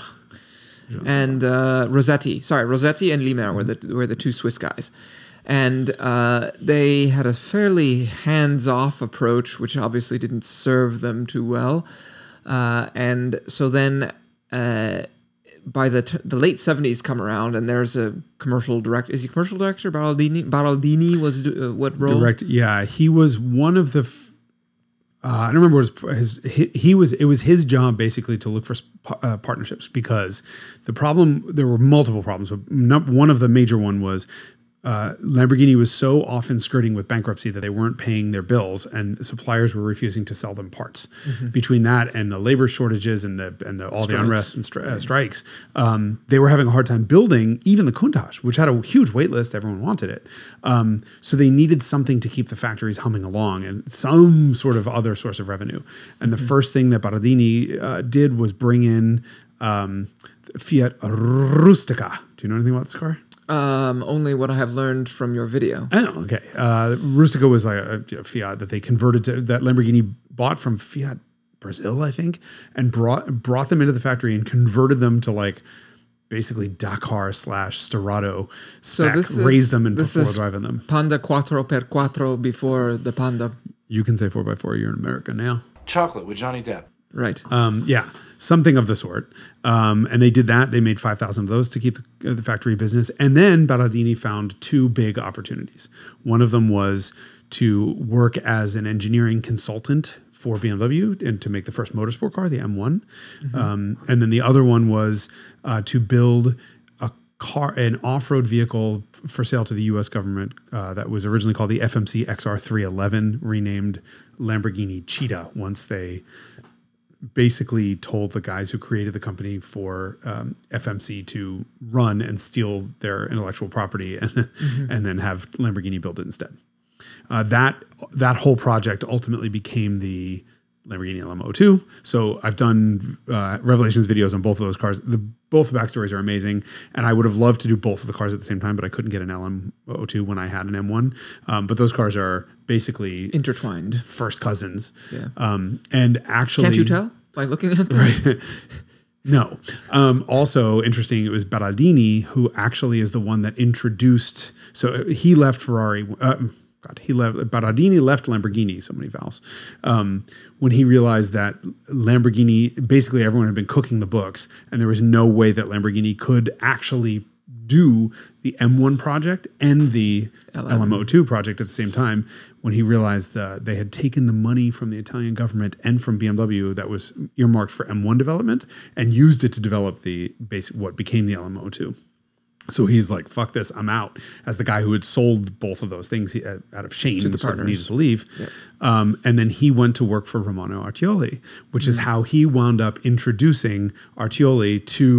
and uh, Rossetti. Sorry, Rossetti and Limer were the were the two Swiss guys. And uh, they had a fairly hands-off approach, which obviously didn't serve them too well. Uh, and so then uh, by the t- the late seventies come around, and there's a commercial director. Is he commercial director? Baraldini? Baraldini was uh, what role? Direct, yeah, he was one of the. F- uh, I don't remember what his, his he, he was. It was his job basically to look for sp- uh, partnerships, because the problem, there were multiple problems, but num- one of the major one was. Uh, Lamborghini was so often skirting with bankruptcy that they weren't paying their bills, and suppliers were refusing to sell them parts. Mm-hmm. Between that and the labor shortages and the and the, all Strikes. the unrest and stri- uh, strikes, um, they were having a hard time building even the Countach, which had a huge wait list. Everyone wanted it, um, so they needed something to keep the factories humming along and some sort of other source of revenue. And the mm-hmm. first thing that Baraldini uh, did was bring in um, Fiat Rustica. Do you know anything about this car? Um, only what I have learned from your video. Oh, okay. Uh, Rustica was like a, a Fiat that they converted to, that Lamborghini bought from Fiat Brazil, I think, and brought brought them into the factory and converted them to like basically Dakar slash Sterrato spec, So this is, raised them and put this four-wheel is drive in them. Panda Quattro per Quattro before the Panda. You can say four by four. You're in America now. Chocolate with Johnny Depp. Right. Um, yeah, something of the sort. Um, and they did that. They made five thousand of those to keep the, uh, the factory business. And then Baraldini found two big opportunities. One of them was to work as an engineering consultant for B M W and to make the first motorsport car, the M one. Mm-hmm. Um, and then the other one was uh, to build a car, an off-road vehicle for sale to the U S government uh, that was originally called the F M C X R three eleven, renamed Lamborghini Cheetah once they basically told the guys who created the company for um, F M C to run and steal their intellectual property and, mm-hmm. and then have Lamborghini build it instead. Uh, that that whole project ultimately became the Lamborghini L M oh two. So I've done uh, Revelations videos on both of those cars. The both the backstories are amazing, and I would have loved to do both of the cars at the same time, but I couldn't get an L M oh two when I had an M one. Um, but those cars are basically intertwined, first cousins. Yeah. Um, and actually, can't you tell by looking at them? Right. No. Um, also interesting, it was Baraldini who actually is the one that introduced. So he left Ferrari. Uh, God, he left. Baraldini left Lamborghini. So many vowels. Um, when he realized that Lamborghini, basically everyone had been cooking the books, and there was no way that Lamborghini could actually do the M one project and the L M oh two project at the same time. When he realized uh, they had taken the money from the Italian government and from B M W that was earmarked for M one development and used it to develop the basic what became the L M oh two. So he's like, fuck this, I'm out. As the guy who had sold both of those things he, uh, out of shame, to the sort of partners. needed to leave. Yep. Um, and then he went to work for Romano Artioli, which mm-hmm. is how he wound up introducing Artioli to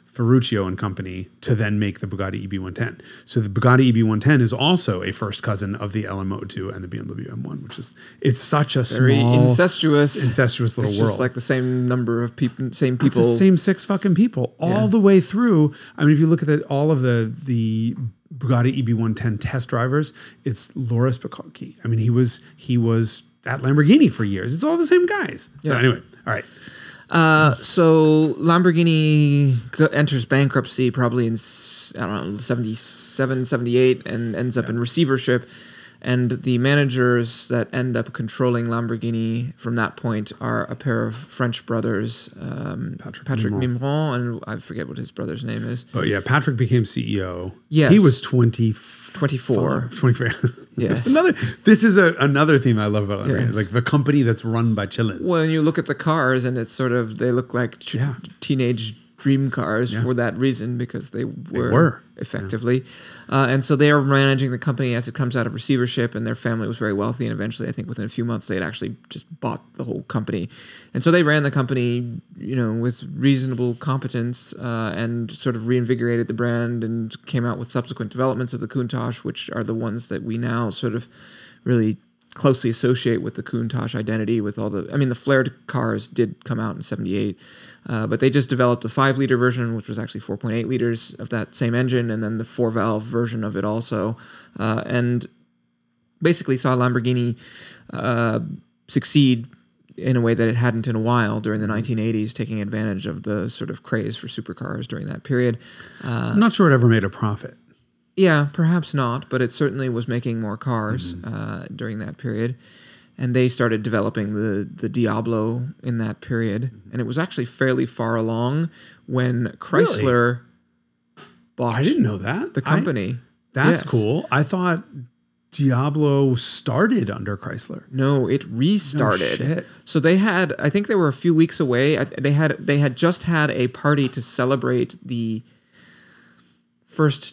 Ferruccio and company to then make the Bugatti E B one ten. So the Bugatti E B one ten is also a first cousin of the L M O two and the B M W M one, which is it's such a Very small, incestuous, incestuous little it's world. just like the same number of people, same It's people. the same six fucking people all Yeah. the way through. I mean, if you look at the, all of the the Bugatti E B one ten test drivers, it's Loris Bacocchi. I mean, he was he was at Lamborghini for years. It's all the same guys. So Yeah. anyway, all right. Uh, so Lamborghini go- enters bankruptcy probably in, s- I don't know, seventy-seven, seventy-eight and ends up in receivership. And the managers that end up controlling Lamborghini from that point are a pair of French brothers, um, Patrick Patrick Mimron. Mimron, and I forget what his brother's name is. But yeah, Patrick became C E O. Yes. He was twenty twenty-four. twenty-four. Yes. another. This is a, another theme I love about Lamborghini. Yeah. Like the company that's run by Chilins. Well, and you look at the cars, and it's sort of they look like t- Yeah. teenage dream cars Yeah. for that reason because they were, were. effectively, uh, and so they are managing the company as it comes out of receivership. And their family was very wealthy, and eventually, I think within a few months, they had actually just bought the whole company, and so they ran the company, you know, with reasonable competence uh, and sort of reinvigorated the brand and came out with subsequent developments of the Countach, which are the ones that we now sort of really closely associate with the Countach identity. With all the, I mean, the flared cars did come out in seventy-eight, uh, but they just developed a five liter version, which was actually four point eight liters of that same engine, and then the four valve version of it also, uh, and basically saw Lamborghini uh, succeed in a way that it hadn't in a while during the nineteen eighties, taking advantage of the sort of craze for supercars during that period. Uh, I'm not sure it ever made a profit. Yeah, perhaps not, but it certainly was making more cars Mm-hmm. uh, during that period. And they started developing the, the Diablo in that period. Mm-hmm. And it was actually fairly far along when Chrysler bought I didn't know that. the I- company. that's Yes. cool. I thought Diablo started under Chrysler. No, it restarted. shit. So they had, I think they were a few weeks away. I- They had they had just had a party to celebrate the first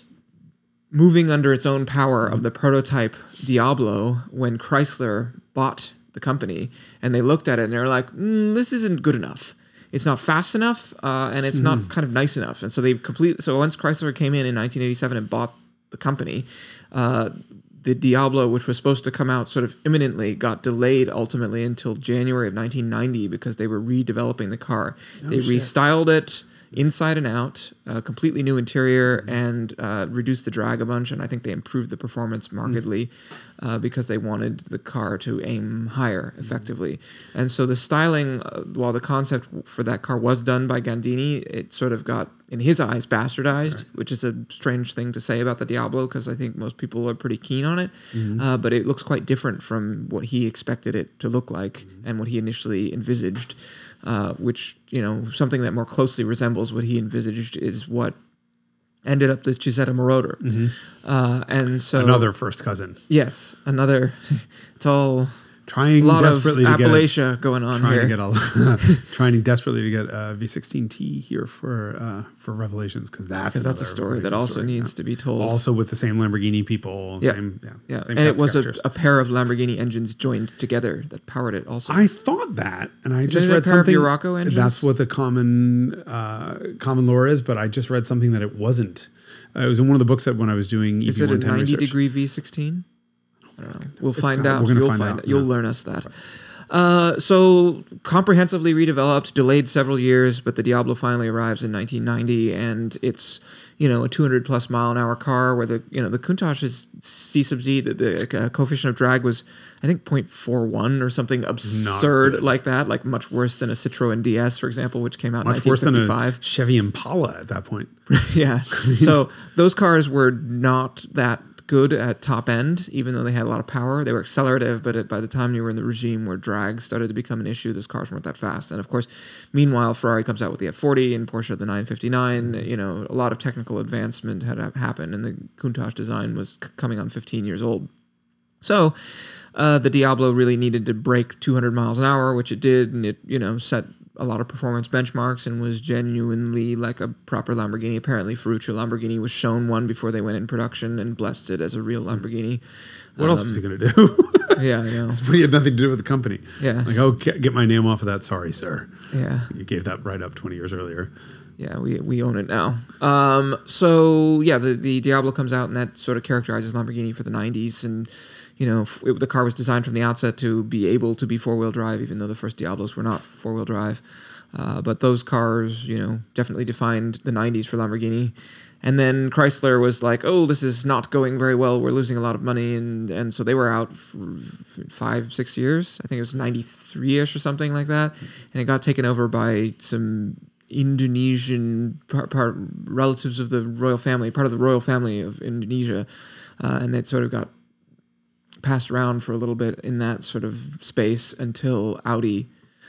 moving under its own power of the prototype Diablo when Chrysler bought the company, and they looked at it and they were like, mm, "This isn't good enough. It's not fast enough, uh, and it's not kind of nice enough." And so they complete. So once Chrysler came in in nineteen eighty-seven and bought the company, uh, the Diablo, which was supposed to come out sort of imminently, got delayed ultimately until January of nineteen ninety because they were redeveloping the car. they shit. restyled it inside and out, a completely new interior, and uh, reduced the drag a bunch. And I think they improved the performance markedly uh, because they wanted the car to aim higher effectively. And so the styling, uh, while the concept for that car was done by Gandini, it sort of got, in his eyes, bastardized, which is a strange thing to say about the Diablo because I think most people are pretty keen on it. Uh, but it looks quite different from what he expected it to look like and what he initially envisaged. Uh, which, you know, something that more closely resembles what he envisaged is what ended up the Chisetta Marauder. Uh, and so... Another first cousin. Yes, another... It's all... Trying a lot of desperately to get a, Appalachia going on trying here. to get a trying desperately to get a V sixteen T here for uh, for Revelations because that's Because that's a another story that Revelation also story, needs yeah. to be told. Also with the same Lamborghini people, Yeah. same yeah, yeah, same and it cast of was a, characters. a pair of Lamborghini engines joined together that powered it also. I thought that, and I just it a read pair of something. Urraco engines? That's what the common uh, common lore is, but I just read something that it wasn't. Uh, it was in one of the books that when I was doing E Is V it a one ten ninety research. degree V sixteen? I don't know. We'll It's find got- out. we're gonna You'll find find out, You'll yeah. learn us that. Uh, so comprehensively redeveloped, delayed several years, but the Diablo finally arrives in nineteen ninety, and it's, you know, a two hundred plus mile an hour car where the, you know, the Countach is C sub Z, the, the uh, coefficient of drag was, I think, zero point four one or something absurd good. like that, like much worse than a Citroen D S, for example, which came out Much in worse than nineteen a fifty-five. Chevy Impala at that point. Yeah. So those cars were not that good at top end, even though they had a lot of power. They were accelerative, but it, by the time you were in the regime where drag started to become an issue, those cars weren't that fast. And of course, meanwhile, Ferrari comes out with the F forty and Porsche the nine fifty-nine. You know, a lot of technical advancement had happened, and the Countach design was c- coming on fifteen years old. So uh, the Diablo really needed to break two hundred miles an hour, which it did, and it, you know, set a lot of performance benchmarks and was genuinely like a proper Lamborghini. Apparently, Ferruccio Lamborghini was shown one before they went in production and blessed it as a real Lamborghini. What else Um, was he going to do? Yeah, I know. He had nothing to do with the company. Yeah. Like, oh, get get my name off of that. Sorry, sir. Yeah. You gave that right up twenty years earlier. Yeah, we we own it now. Um, so yeah, the, the Diablo comes out, and that sort of characterizes Lamborghini for the nineties. And you know, f- it, the car was designed from the outset to be able to be four wheel drive, even though the first Diablos were not four wheel drive. Uh, but those cars, you know, definitely defined the nineties for Lamborghini. And then Chrysler was like, "Oh, this is not going very well. We're losing a lot of money," and and so they were out for five, six years. I think it was ninety-three-ish or something like that, and it got taken over by some Indonesian part, part relatives of the royal family, part of the royal family of Indonesia, uh, and it sort of got passed around for a little bit in that sort of space until Audi,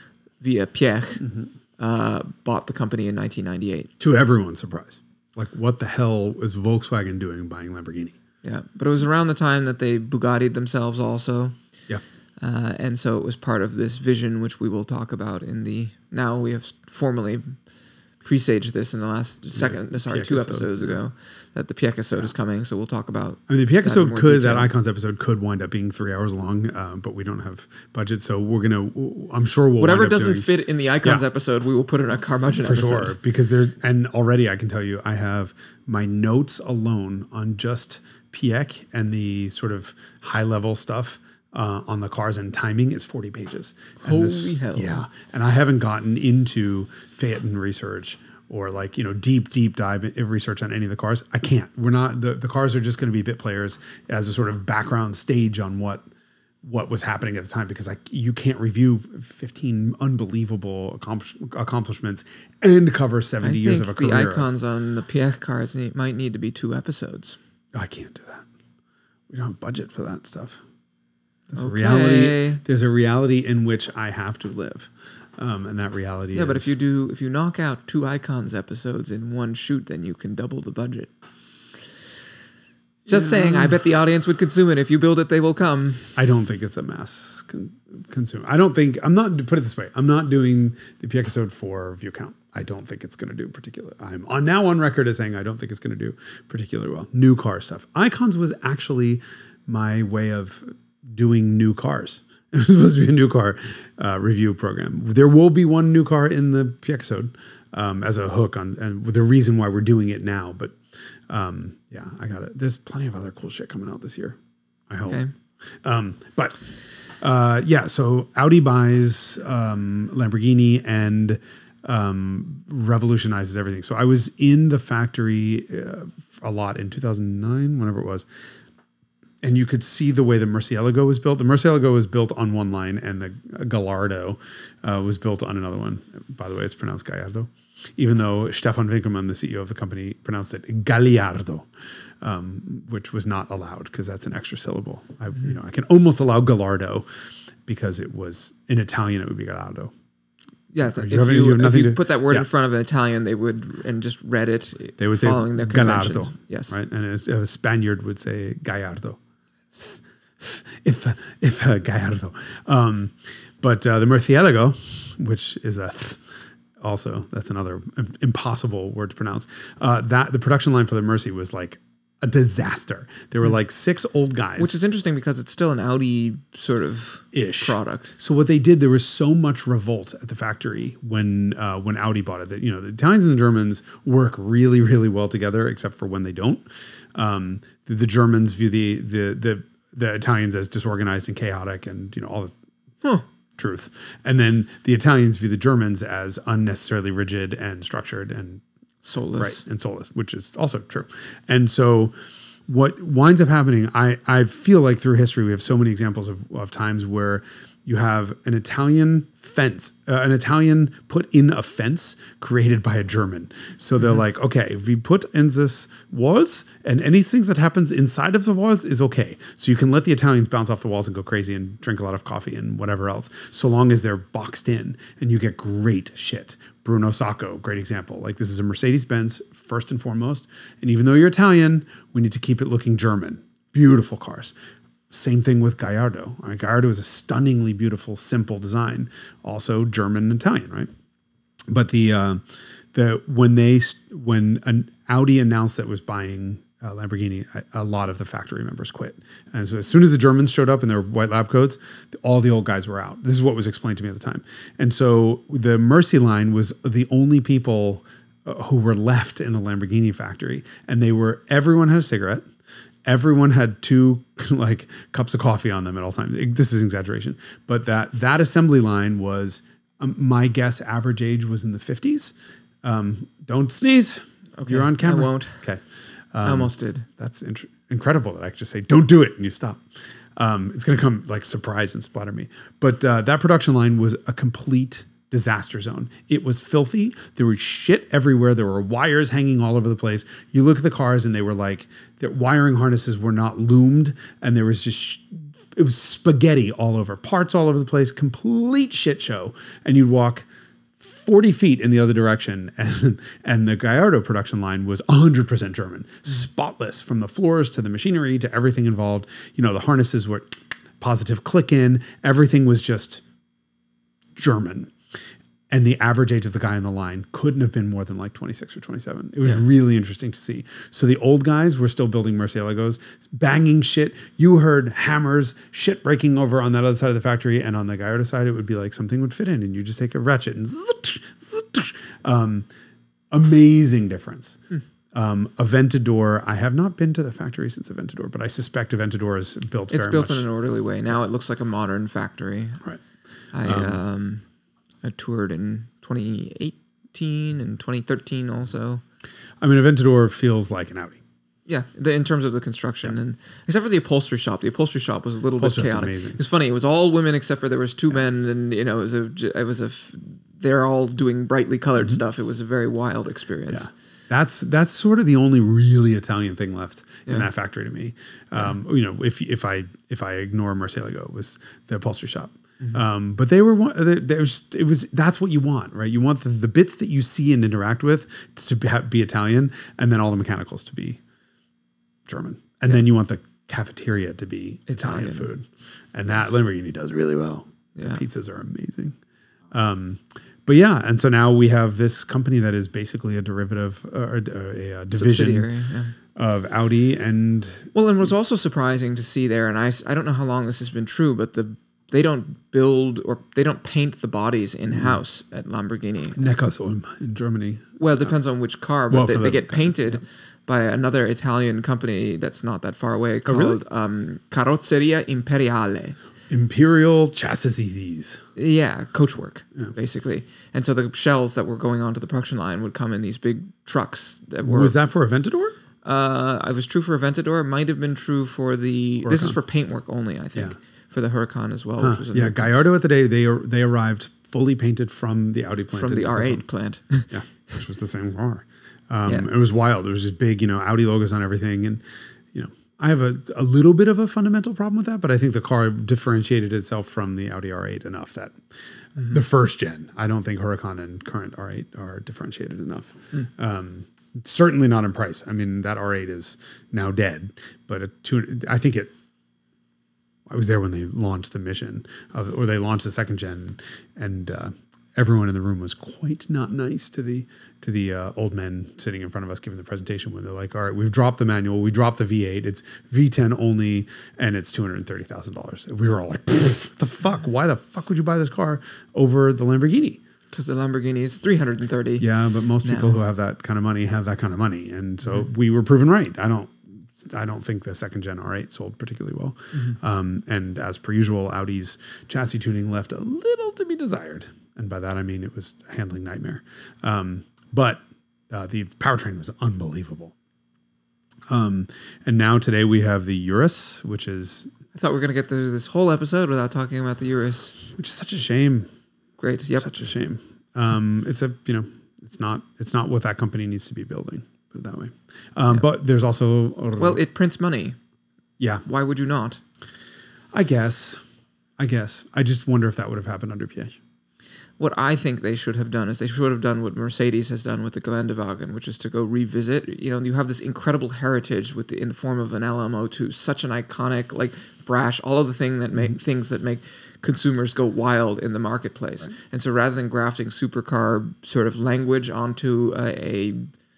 via Piech, mm-hmm. uh, bought the company in nineteen ninety-eight. To everyone's surprise. Like, what the hell is Volkswagen doing buying Lamborghini? Yeah, but it was around the time that they Bugatti'd themselves also. Yeah. Uh, and so it was part of this vision, which we will talk about in the... Now we have formally presaged this in the last second, yeah, sorry, Piech two episode, episodes yeah. ago, that the Piech episode yeah. is coming, so we'll talk about I mean, the Piech episode could, detail. that Icons episode could wind up being three hours long, uh, but we don't have budget, so we're going to, I'm sure we'll Whatever wind up doesn't doing, fit in the Icons yeah. episode, we will put in a Carmudgeon For episode. sure, because there's, and already I can tell you, I have my notes alone on just Piech and the sort of high level stuff uh, on the cars and timing is forty pages. And Holy this, hell. Yeah. And I haven't gotten into Phaeton research or like, you know, deep, deep dive research on any of the cars. I can't. We're not, the, the cars are just going to be bit players as a sort of background stage on what what was happening at the time, because like you can't review fifteen unbelievable accomplish, accomplishments and cover seventy I years of think a career. the icons on the Piech cars need, might need to be two episodes. I can't do that. We don't have budget for that stuff. There's Okay. a reality. There's a reality in which I have to live, um, and that reality. Yeah, is, but if you do, if you knock out two Icons episodes in one shoot, then you can double the budget. Just Yeah. saying, I bet the audience would consume it. If you build it, they will come. I don't think it's a mass con- consume. I don't think I'm not. Put it this way: I'm not doing the Piech episode for view count. I don't think it's going to do particular. I'm on now on record as saying I don't think it's going to do particularly well. New car stuff. Icons was actually my way of doing new cars. It was supposed to be a new car uh, review program. There will be one new car in the Piech episode um, as a hook on, and the reason why we're doing it now. But um, yeah, I got it. There's plenty of other cool shit coming out this year. I hope. Okay. Um, but uh, yeah, so Audi buys um, Lamborghini and um, revolutionizes everything. So I was in the factory uh, a lot in two thousand nine, whenever it was. And you could see the way the Murcielago was built. The Murcielago was built on one line, and the Gallardo uh, was built on another one. By the way, it's pronounced Gallardo, even though Stefan Winkelmann, the C E O of the company, pronounced it Galliardo, um, which was not allowed because that's an extra syllable. I, you know, I can almost allow Gallardo because it was in Italian. It would be Gallardo. Yeah, if You you, have- you have if nothing you to- put that word yeah. in front of an Italian, they would, and just read it, They would say following their conventions. Gallardo, Yes. right? And a, a Spaniard would say Gallardo. If if uh, Gallardo, um, but uh, the Murcielago, which is a th- also that's another im- impossible word to pronounce. Uh, that the production line for the Mercy was like a disaster. There were like six old guys, Which is interesting because it's still an Audi sort of ish product. So what they did, there was so much revolt at the factory when uh, when Audi bought it that, you know, the Italians and the Germans work really really well together, except for when they don't. Um, the, the Germans view the the the the Italians as disorganized and chaotic, and you know all the Huh. truths. And then the Italians view the Germans as unnecessarily rigid and structured and Soulless. right and soulless, which is also true. And so what winds up happening, I, I feel like through history, we have so many examples of, of times where you have an Italian fence, uh, an Italian put in a fence created by a German. So they're Mm-hmm. like, okay, we put in this walls, and anything that happens inside of the walls is okay. So you can let the Italians bounce off the walls and go crazy and drink a lot of coffee and whatever else, so long as they're boxed in, and you get great shit. Bruno Sacco, great example. Like, this is a Mercedes-Benz first and foremost. And even though you're Italian, we need to keep it looking German. Beautiful cars. Same thing with Gallardo. Right? Gallardo is a stunningly beautiful, simple design. Also German and Italian, right? But the uh, the when they when an Audi announced that it was buying uh, Lamborghini, a, a lot of the factory members quit. And so as soon as the Germans showed up in their white lab coats, all the old guys were out. This is what was explained to me at the time. And so the Mercy line was the only people uh, who were left in the Lamborghini factory, and they were everyone had a cigarette. Everyone had two like cups of coffee on them at all times. This is an exaggeration, but that that assembly line was, um, my guess, average age was in the fifties. Um, don't sneeze. Okay, You're on camera. I won't. Okay. I almost did. That's int- incredible that I could just say, don't do it, and you stop. Um, it's going to come like surprise and splatter me. But uh, that production line was a complete disaster zone. It was filthy. There was shit everywhere. There were wires hanging all over the place. You look at the cars and they were like, the wiring harnesses were not loomed, and there was just, sh- it was spaghetti all over, parts all over the place, complete shit show. And you'd walk forty feet in the other direction, and, and the Gallardo production line was one hundred percent German, spotless from the floors to the machinery to everything involved. You know, the harnesses were positive click in, everything was just German. And the average age of the guy on the line couldn't have been more than like twenty-six or twenty-seven. It was yeah. really interesting to see. So the old guys were still building Murciélagos, banging shit. You heard hammers, shit breaking over on that other side of the factory. And on the Gallardo side, it would be like something would fit in and you just take a ratchet and zzz, zzz, um, amazing difference. Hmm. Um, Aventador, I have not been to the factory since Aventador, but I suspect Aventador is built It's very built much. in an orderly way. Now it looks like a modern factory. Right. I, um, um, I toured in twenty eighteen and twenty thirteen also. I mean, Aventador feels like an Audi. Yeah, the, in terms of the construction, yeah. and except for the upholstery shop. The upholstery shop was a little bit chaotic. Amazing. It was funny. It was all women except for there was two yeah. men, and you know, it was a, it was a, they're all doing brightly colored mm-hmm. stuff. It was a very wild experience. Yeah. That's that's sort of the only really Italian thing left yeah. in that factory to me. Um, yeah. You know, if if I if I ignore Murciélago, it was the upholstery shop. Mm-hmm. Um, but they were one. There was it was that's what you want, right? You want the, the bits that you see and interact with to be, be Italian, and then all the mechanicals to be German, and yeah. then you want the cafeteria to be Italian, Italian food, and that Lamborghini does really well. Yeah. The pizzas are amazing. Um, but yeah, and so now we have this company that is basically a derivative or a, a division yeah. of Audi, and well, and what's also surprising to see there, and I I don't know how long this has been true, but the they don't build or they don't paint the bodies in-house mm. at Lamborghini. Neckarsulm in Germany. Well, it depends on which car, but well, they, the, they get painted yeah. by another Italian company that's not that far away called oh, really? um, Carrozzeria Imperiale. Imperial chassis. Yeah, coachwork, yeah. basically. And so the shells that were going onto the production line would come in these big trucks. That were. Was that for Aventador? Uh, it was true for Aventador. It might have been true for the... Huracan. This is for paintwork only, I think. Yeah. For the Huracan as well. Huh. Which was yeah, Gallardo at the day, they they arrived fully painted from the Audi plant. From the R eight plant. Yeah, which was the same car. Um, yeah. It was wild. It was just big, you know, Audi logos on everything. And, you know, I have a, a little bit of a fundamental problem with that, but I think the car differentiated itself from the Audi R eight enough that mm-hmm. the first gen, I don't think Huracan and current R eight are differentiated enough. Mm. Um, certainly not in price. I mean, that R eight is now dead, but a two, I think it, I was there when they launched the Mission, of, or they launched the second gen, and uh, everyone in the room was quite not nice to the to the uh, old men sitting in front of us giving the presentation. When they're like, "All right, we've dropped the manual, we dropped the V eight, it's V ten only, and it's two hundred and thirty thousand dollars." We were all like, "The fuck? Why the fuck would you buy this car over the Lamborghini?" Because the Lamborghini is three hundred and thirty. Yeah, but most now. people who have that kind of money have that kind of money, and so mm-hmm. we were proven right. I don't. I don't think the second gen R eight sold particularly well. Mm-hmm. Um, and as per usual, Audi's chassis tuning left a little to be desired. And by that, I mean, it was a handling nightmare. Um, but uh, the powertrain was unbelievable. Um, and now today we have the Urus, which is... I thought we were going to get through this whole episode without talking about the Urus. Which is such a shame. Great. Yep. Such a shame. Um, it's a, you know, it's not, it's not what that company needs to be building. Put it that way. Um, yeah. But there's also... Well, it prints money. Yeah. Why would you not? I guess. I guess. I just wonder if that would have happened under Piëch. What I think they should have done is they should have done what Mercedes has done with the Geländewagen, which is to go revisit. You know, you have this incredible heritage with the, in the form of an L M O two, such an iconic, like brash, all of the thing that make mm-hmm. things that make consumers go wild in the marketplace. Right. And so rather than grafting supercar sort of language onto a, a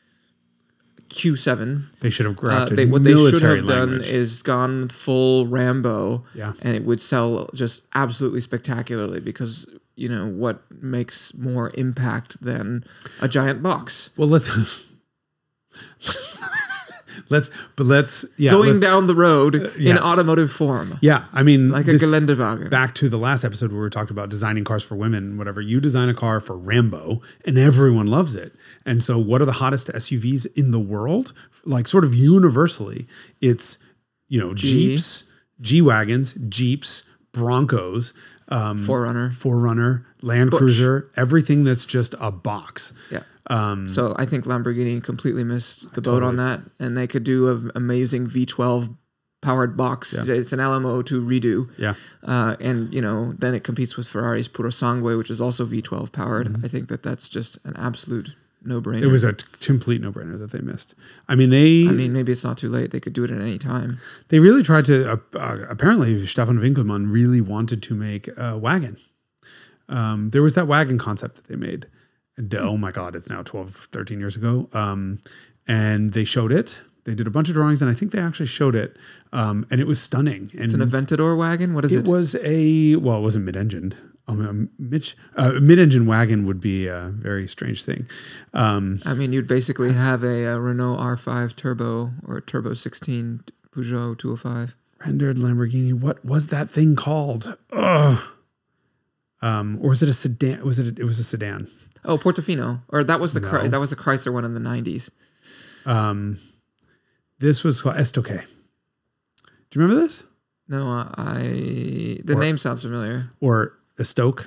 Q seven. They should have grafted uh, they, What they should have language. done is gone full Rambo, yeah. and it would sell just absolutely spectacularly because you know, what makes more impact than a giant box Well, let's let's but let's yeah going let's, down the road in yes. automotive form, yeah. I mean, like this- a Geländewagen. Back to the last episode where we talked about designing cars for women, whatever. You design a car for Rambo and everyone loves it. And so what are the hottest S U Vs in the world? Like sort of universally, it's, you know, G. Jeeps, G-Wagons, Jeeps, Broncos, um, Forerunner. Forerunner, Land Bush. Cruiser, everything that's just a box. Yeah. Um, So I think Lamborghini completely missed the boat on that, and they could do an amazing V twelve powered box. Yeah. It's an L M O to redo. Yeah. Uh, and, you know, then it competes with Ferrari's Purosangue, which is also V twelve powered. Mm-hmm. I think that that's just an absolute no-brainer. It was a t- complete no-brainer that they missed. I mean, they I mean, maybe it's not too late. They could do it at any time. they really tried to. Uh, uh, apparently, Stefan Winkelmann really wanted to make a wagon. Um, there was that wagon concept that they made. And, oh my God, it's now twelve, thirteen years ago. Um, and they showed it. They did a bunch of drawings, and I think they actually showed it. Um, and it was stunning. And It's an Aventador wagon? What is it it? was a well, it wasn't mid-engined. Um, um, Mitch, uh, mid-engine wagon would be a very strange thing. Um, I mean, you'd basically have a, a Renault R five Turbo or a Turbo sixteen Peugeot two oh five. rendered Lamborghini. What was that thing called? Ugh. Um, or was it a sedan? Was it? A, it was a sedan. Oh, Portofino. Or that was the No. Chry- that was the Chrysler one in the nineties. Um, this was called Estoque. Do you remember this? No, uh, I the Or- name sounds familiar. Or Estoque,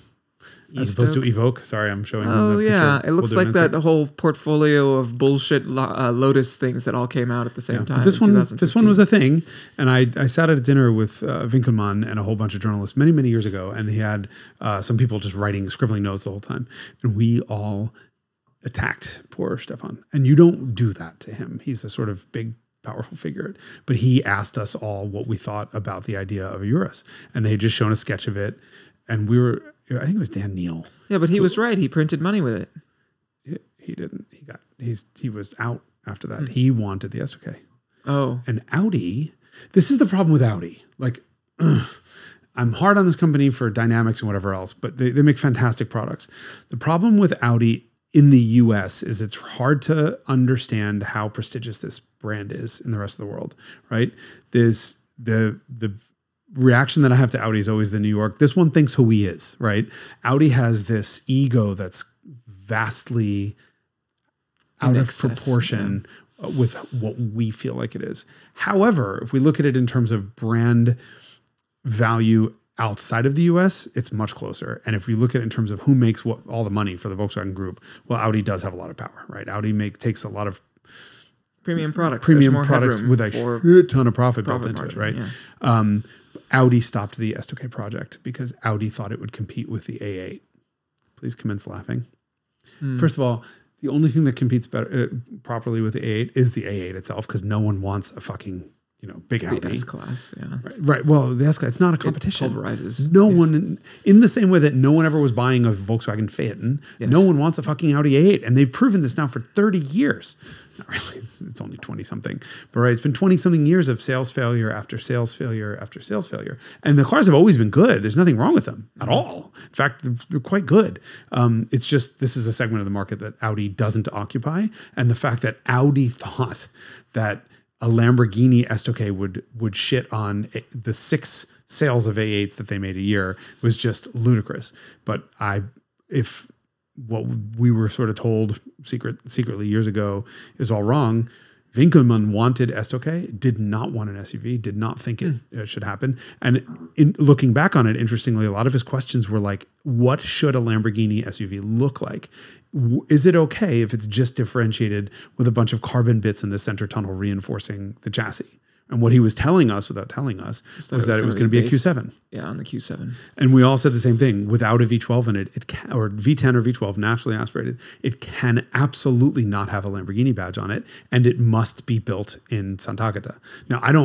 as opposed to Estoque? Evoque. Sorry, I'm showing. them Oh the yeah, picture. it looks We'll do like an that insert. whole portfolio of bullshit lo- uh, Lotus things that all came out at the same Yeah, time. but this in one, twenty this one fifteen. was a thing, and I, I sat at a dinner with uh, Winkelmann and a whole bunch of journalists many, many years ago, and he had uh, some people just writing, scribbling notes the whole time, and we all attacked poor Stefan. And you don't do that to him. He's a sort of big, powerful figure, but he asked us all what we thought about the idea of a Urus, and they had just shown a sketch of it, and we were, I think it was Dan Neal. Yeah, but he was right. He printed money with it. He, he didn't. He got. He's he was out after that. He wanted the Estoque. Oh, And Audi, this is the problem with Audi. Like, ugh, I'm hard on this company for dynamics and whatever else, but they, they make fantastic products. The problem with Audi in the U S is it's hard to understand how prestigious this brand is in the rest of the world, right? There's the the reaction that I have to Audi is always the New York. This one thinks who he is, right? Audi has this ego that's vastly out In of excess, proportion with what we feel like it is. However, if we look at it in terms of brand value outside of the U S, it's much closer. And if we look at it in terms of who makes what all the money for the Volkswagen Group, well, Audi does have a lot of power, right? Audi make takes a lot of premium products. premium There's more products headroom with a for shit ton of profit, built profit into margin, it, right? yeah. Um, Audi stopped the Estoque project because Audi thought it would compete with the A eight. Please commence laughing. Hmm. First of all, the only thing that competes better uh, properly with the A eight is the A eight itself, because no one wants a fucking, you know, big the Audi. S class. Yeah, Right, right. Well, the S class, it's not a competition. pulverizes. No Yes. one, in the same way that no one ever was buying a Volkswagen Phaeton, Yes. no one wants a fucking Audi A eight, and they've proven this now for thirty years. Not really, it's, it's only twenty something, but right, it's been twenty something years of sales failure after sales failure after sales failure, and the cars have always been good. There's nothing wrong with them at all. In fact, they're, they're quite good. Um, it's just this is a segment of the market that Audi doesn't occupy, and the fact that Audi thought that a Lamborghini Estoque would would shit on a- the six sales of A eights that they made a year was just ludicrous. But I, if what we were sort of told secret secretly years ago is all wrong, Winkelmann wanted Estoque, did not want an S U V, did not think it uh, should happen. And in looking back on it, interestingly, a lot of his questions were like, what should a Lamborghini S U V look like? W- Is it okay if it's just differentiated with a bunch of carbon bits in the center tunnel reinforcing the chassis? And what he was telling us without telling us was that it was going to be a based- Q seven. Yeah, on the Q seven. And we all said the same thing. Without a V twelve in it, it can, or V ten or V twelve naturally aspirated, it can absolutely not have a Lamborghini badge on it, and it must be built in Sant'Agata. Now, I don't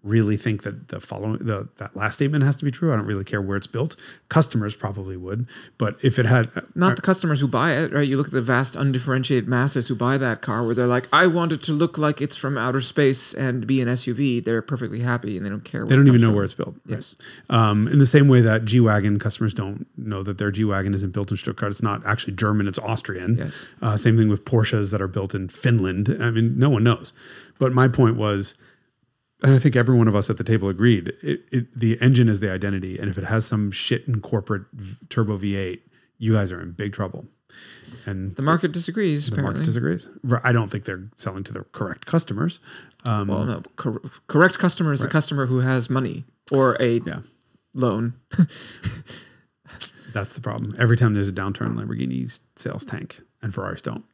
really think that the following the that last statement has to be true. I don't really care where it's built. Customers probably would, but if it had Not the customers who buy it, right? You look at the vast undifferentiated masses who buy that car where they're like, I want it to look like it's from outer space and be an S U V. They're perfectly happy and they don't care. they don't even know where it's built. Yes. Um, in the same way that G-Wagon customers don't know that their G-Wagon isn't built in Stuttgart. It's not actually German, it's Austrian. Yes. Uh, same thing with Porsches that are built in Finland. I mean, no one knows. But my point was, and I think every one of us at the table agreed, it, it, the engine is the identity. And if it has some shit in corporate v- turbo V eight, you guys are in big trouble. And The market disagrees, the apparently. market disagrees. I don't think they're selling to the correct customers. Um, Well, no. Cor- correct customer is a Right. customer who has money or a yeah. loan. That's the problem. Every time there's a downturn, Lamborghini's sales tank and Ferraris don't.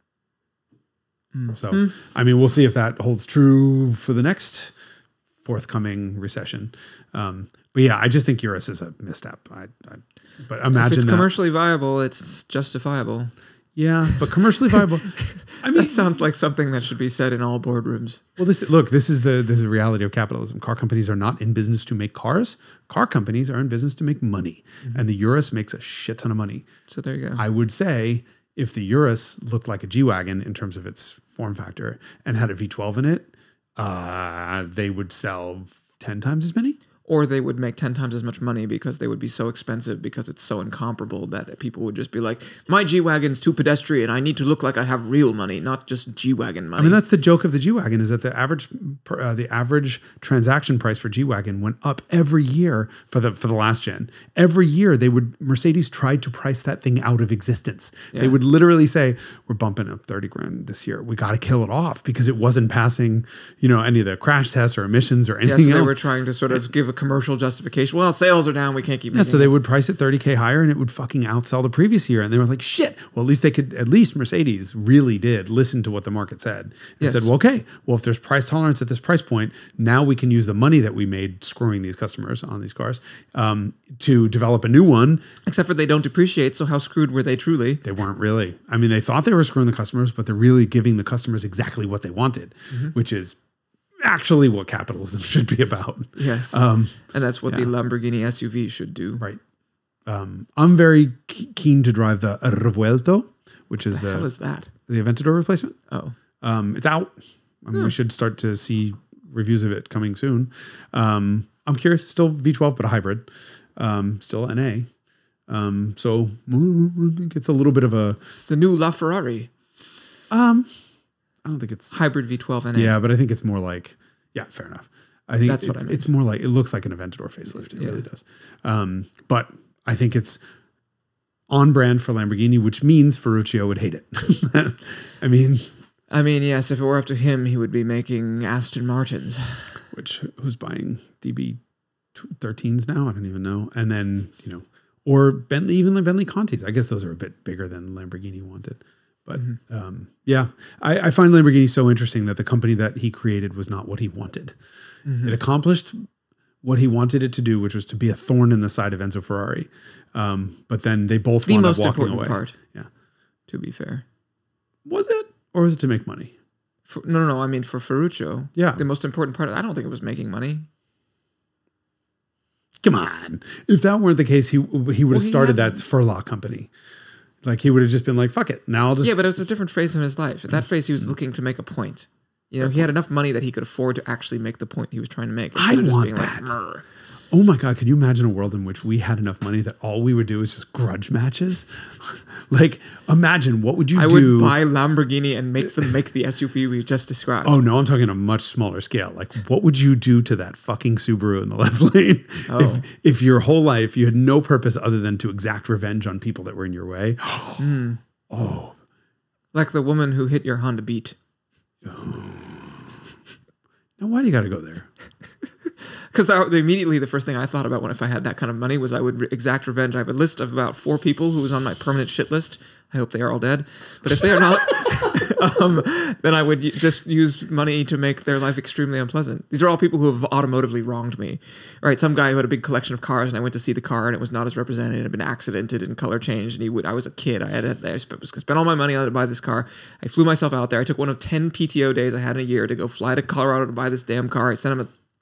So, I mean, we'll see if that holds true for the next forthcoming recession. Um, but yeah, I just think Urus is a misstep. I, I but If imagine it's that. commercially viable, it's justifiable. Yeah, but commercially viable. I mean, That sounds like something that should be said in all boardrooms. well, this look. This is the this is the reality of capitalism. Car companies are not in business to make cars. Car companies are in business to make money, and the Urus makes a shit ton of money. So there you go. I would say if the Urus looked like a G-Wagon in terms of its form factor and had a V twelve in it, uh, they would sell ten times as many. Or they would make ten times as much money because they would be so expensive because it's so incomparable that people would just be like, my G-Wagon's too pedestrian. I need to look like I have real money, not just G-Wagon money. I mean, that's the joke of the G-Wagon is that the average uh, the average transaction price for G-Wagon went up every year for the for the last gen. Every year they would Mercedes tried to price that thing out of existence. Yeah. They would literally say, we're bumping up thirty grand this year. We got to kill it off because it wasn't passing, you know, any of the crash tests or emissions or yeah, anything so they else. were trying to sort of give a commercial justification. Well, sales are down. We can't keep Yeah, making so they it. would price it thirty K higher and it would fucking outsell the previous year. And they were like, shit. Well, at least they could, at least Mercedes really did listen to what the market said and Yes. said, well, okay, well, if there's price tolerance at this price point, now we can use the money that we made screwing these customers on these cars um, to develop a new one. Except for they don't depreciate, so how screwed were they truly? They weren't really. I mean, they thought they were screwing the customers, but they're really giving the customers exactly what they wanted, Mm-hmm. which is actually what capitalism should be about. Yes. Um, and that's what yeah. the Lamborghini S U V should do. Right. Um, I'm very ke- keen to drive the Revuelto, which is The the hell is that? the Aventador replacement. Oh. Um, it's out. I mean, we should start to see reviews of it coming soon. Um, I'm curious. Still V twelve, but a hybrid. Um, still N A. Um, so mm, I think it's a little bit of a. It's the new LaFerrari. Um, I don't think it's. Hybrid V twelve N A. Yeah, but I think it's more like. Yeah, fair enough. I think That's it- what I meant. it's more like it looks like an Aventador facelift. It Yeah. really does. Um, but I think it's on brand for Lamborghini, which means Ferruccio would hate it. I mean, I mean, yes, if it were up to him, he would be making Aston Martins. which who's buying D B thirteens now? I don't even know. And then, you know, or Bentley, even the Bentley Contis. I guess those are a bit bigger than Lamborghini wanted. But um, yeah, I, I find Lamborghini so interesting that the company that he created was not what he wanted. It accomplished what he wanted it to do, which was to be a thorn in the side of Enzo Ferrari. Um, but then they both The wound most up walking important away. part. Yeah. To be fair. Was it? Or was it to make money? For, no, no, no. I mean, for Ferruccio, Yeah. the most important part, I don't think it was making money. Come on. If that weren't the case, he he would have Well, he started had- that Furlock company. Like he would have just been like, fuck it. Now I'll just Yeah, but it was a different phase in his life. At that phase, he was looking to make a point. You know, he had enough money that he could afford to actually make the point he was trying to make. I instead of just want being like, that. "Mrr." Oh my God, could you imagine a world in which we had enough money that all we would do is just grudge matches? Like, imagine what would you I do? would buy Lamborghini and make them make the S U V we just described. Oh no, I'm talking on a much smaller scale. Like, what would you do to that fucking Subaru in the left lane Oh. if, if your whole life you had no purpose other than to exact revenge on people that were in your way? Oh, Like the woman who hit your Honda Beat. now why do you got to go there? Because immediately the first thing I thought about when if I had that kind of money was I would re- exact revenge. I have a list of about four people who was on my permanent shit list. I hope they are all dead. But if they are not, um, then I would y- just use money to make their life extremely unpleasant. These are all people who have automotively wronged me. Right? Some guy who had a big collection of cars and I went to see the car and it was not as represented. It had been accidented and color changed. And he would. I was a kid. I had I spent, was gonna spend all my money on to buy this car. I flew myself out there. I took one of ten P T O days I had in a year to go fly to Colorado to buy this damn car. I sent him a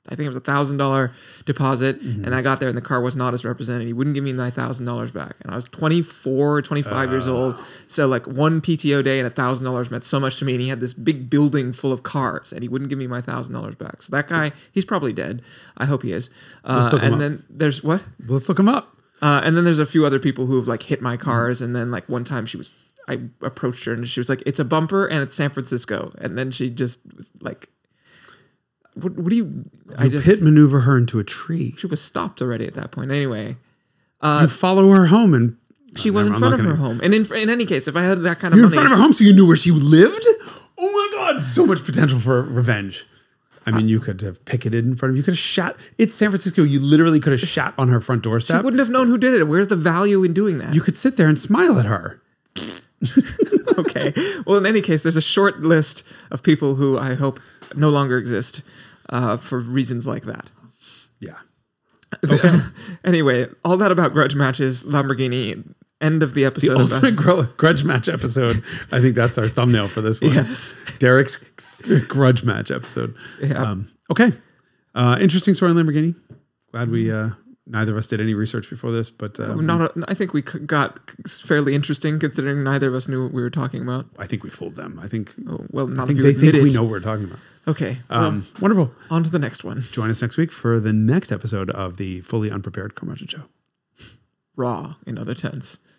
I think it was a thousand dollar deposit, Mm-hmm. and I got there and the car was not as represented. He wouldn't give me my thousand dollars back, and I was twenty-four, twenty-five years old. So like one P T O day and a thousand dollars meant so much to me. And he had this big building full of cars, and he wouldn't give me my thousand dollars back. So that guy, he's probably dead. I hope he is. Uh, Let's look him and up. then there's what? Let's look him up. Uh, and then there's a few other people who have like hit my cars, and then like one time she was, I approached her and she was like, "It's a bumper and it's San Francisco," and then she just was like, "What? What do you?" I You just pit maneuver her into a tree. she was stopped already at that point. Anyway, you follow her home and she uh, was in never- front I'm of not her gonna- home, and in in any case, if I had that kind of You're in money, front of her home, so you knew where she lived. Oh my god, so much potential for revenge. I mean, you could have picketed in front of you. Could have shot. It's San Francisco. You literally could have shot on her front she doorstep. wouldn't have known who did it. Where's the value in doing that? You could sit there and smile at her. Okay. Well, in any case, there's a short list of people who I hope no longer exist uh, for reasons like that. Yeah. Okay. Anyway, all that about grudge matches, Lamborghini. End of the The episode. ultimate gr- grudge match episode. I think that's our thumbnail for this one. Yes. Derek's grudge match episode. Yeah. Um, okay. Uh, interesting story on Lamborghini. Glad we uh, neither of us did any research before this, but uh, Not a, I think we c- got fairly interesting considering neither of us knew what we were talking about. I think we fooled them. I think. Oh, well, I not think if you they think admit we it. know what we're talking about. Okay. Um, wonderful. Well, on to the next one. Join us next week for the next episode of the Fully Unprepared Car Merchant Show. Raw in other tense.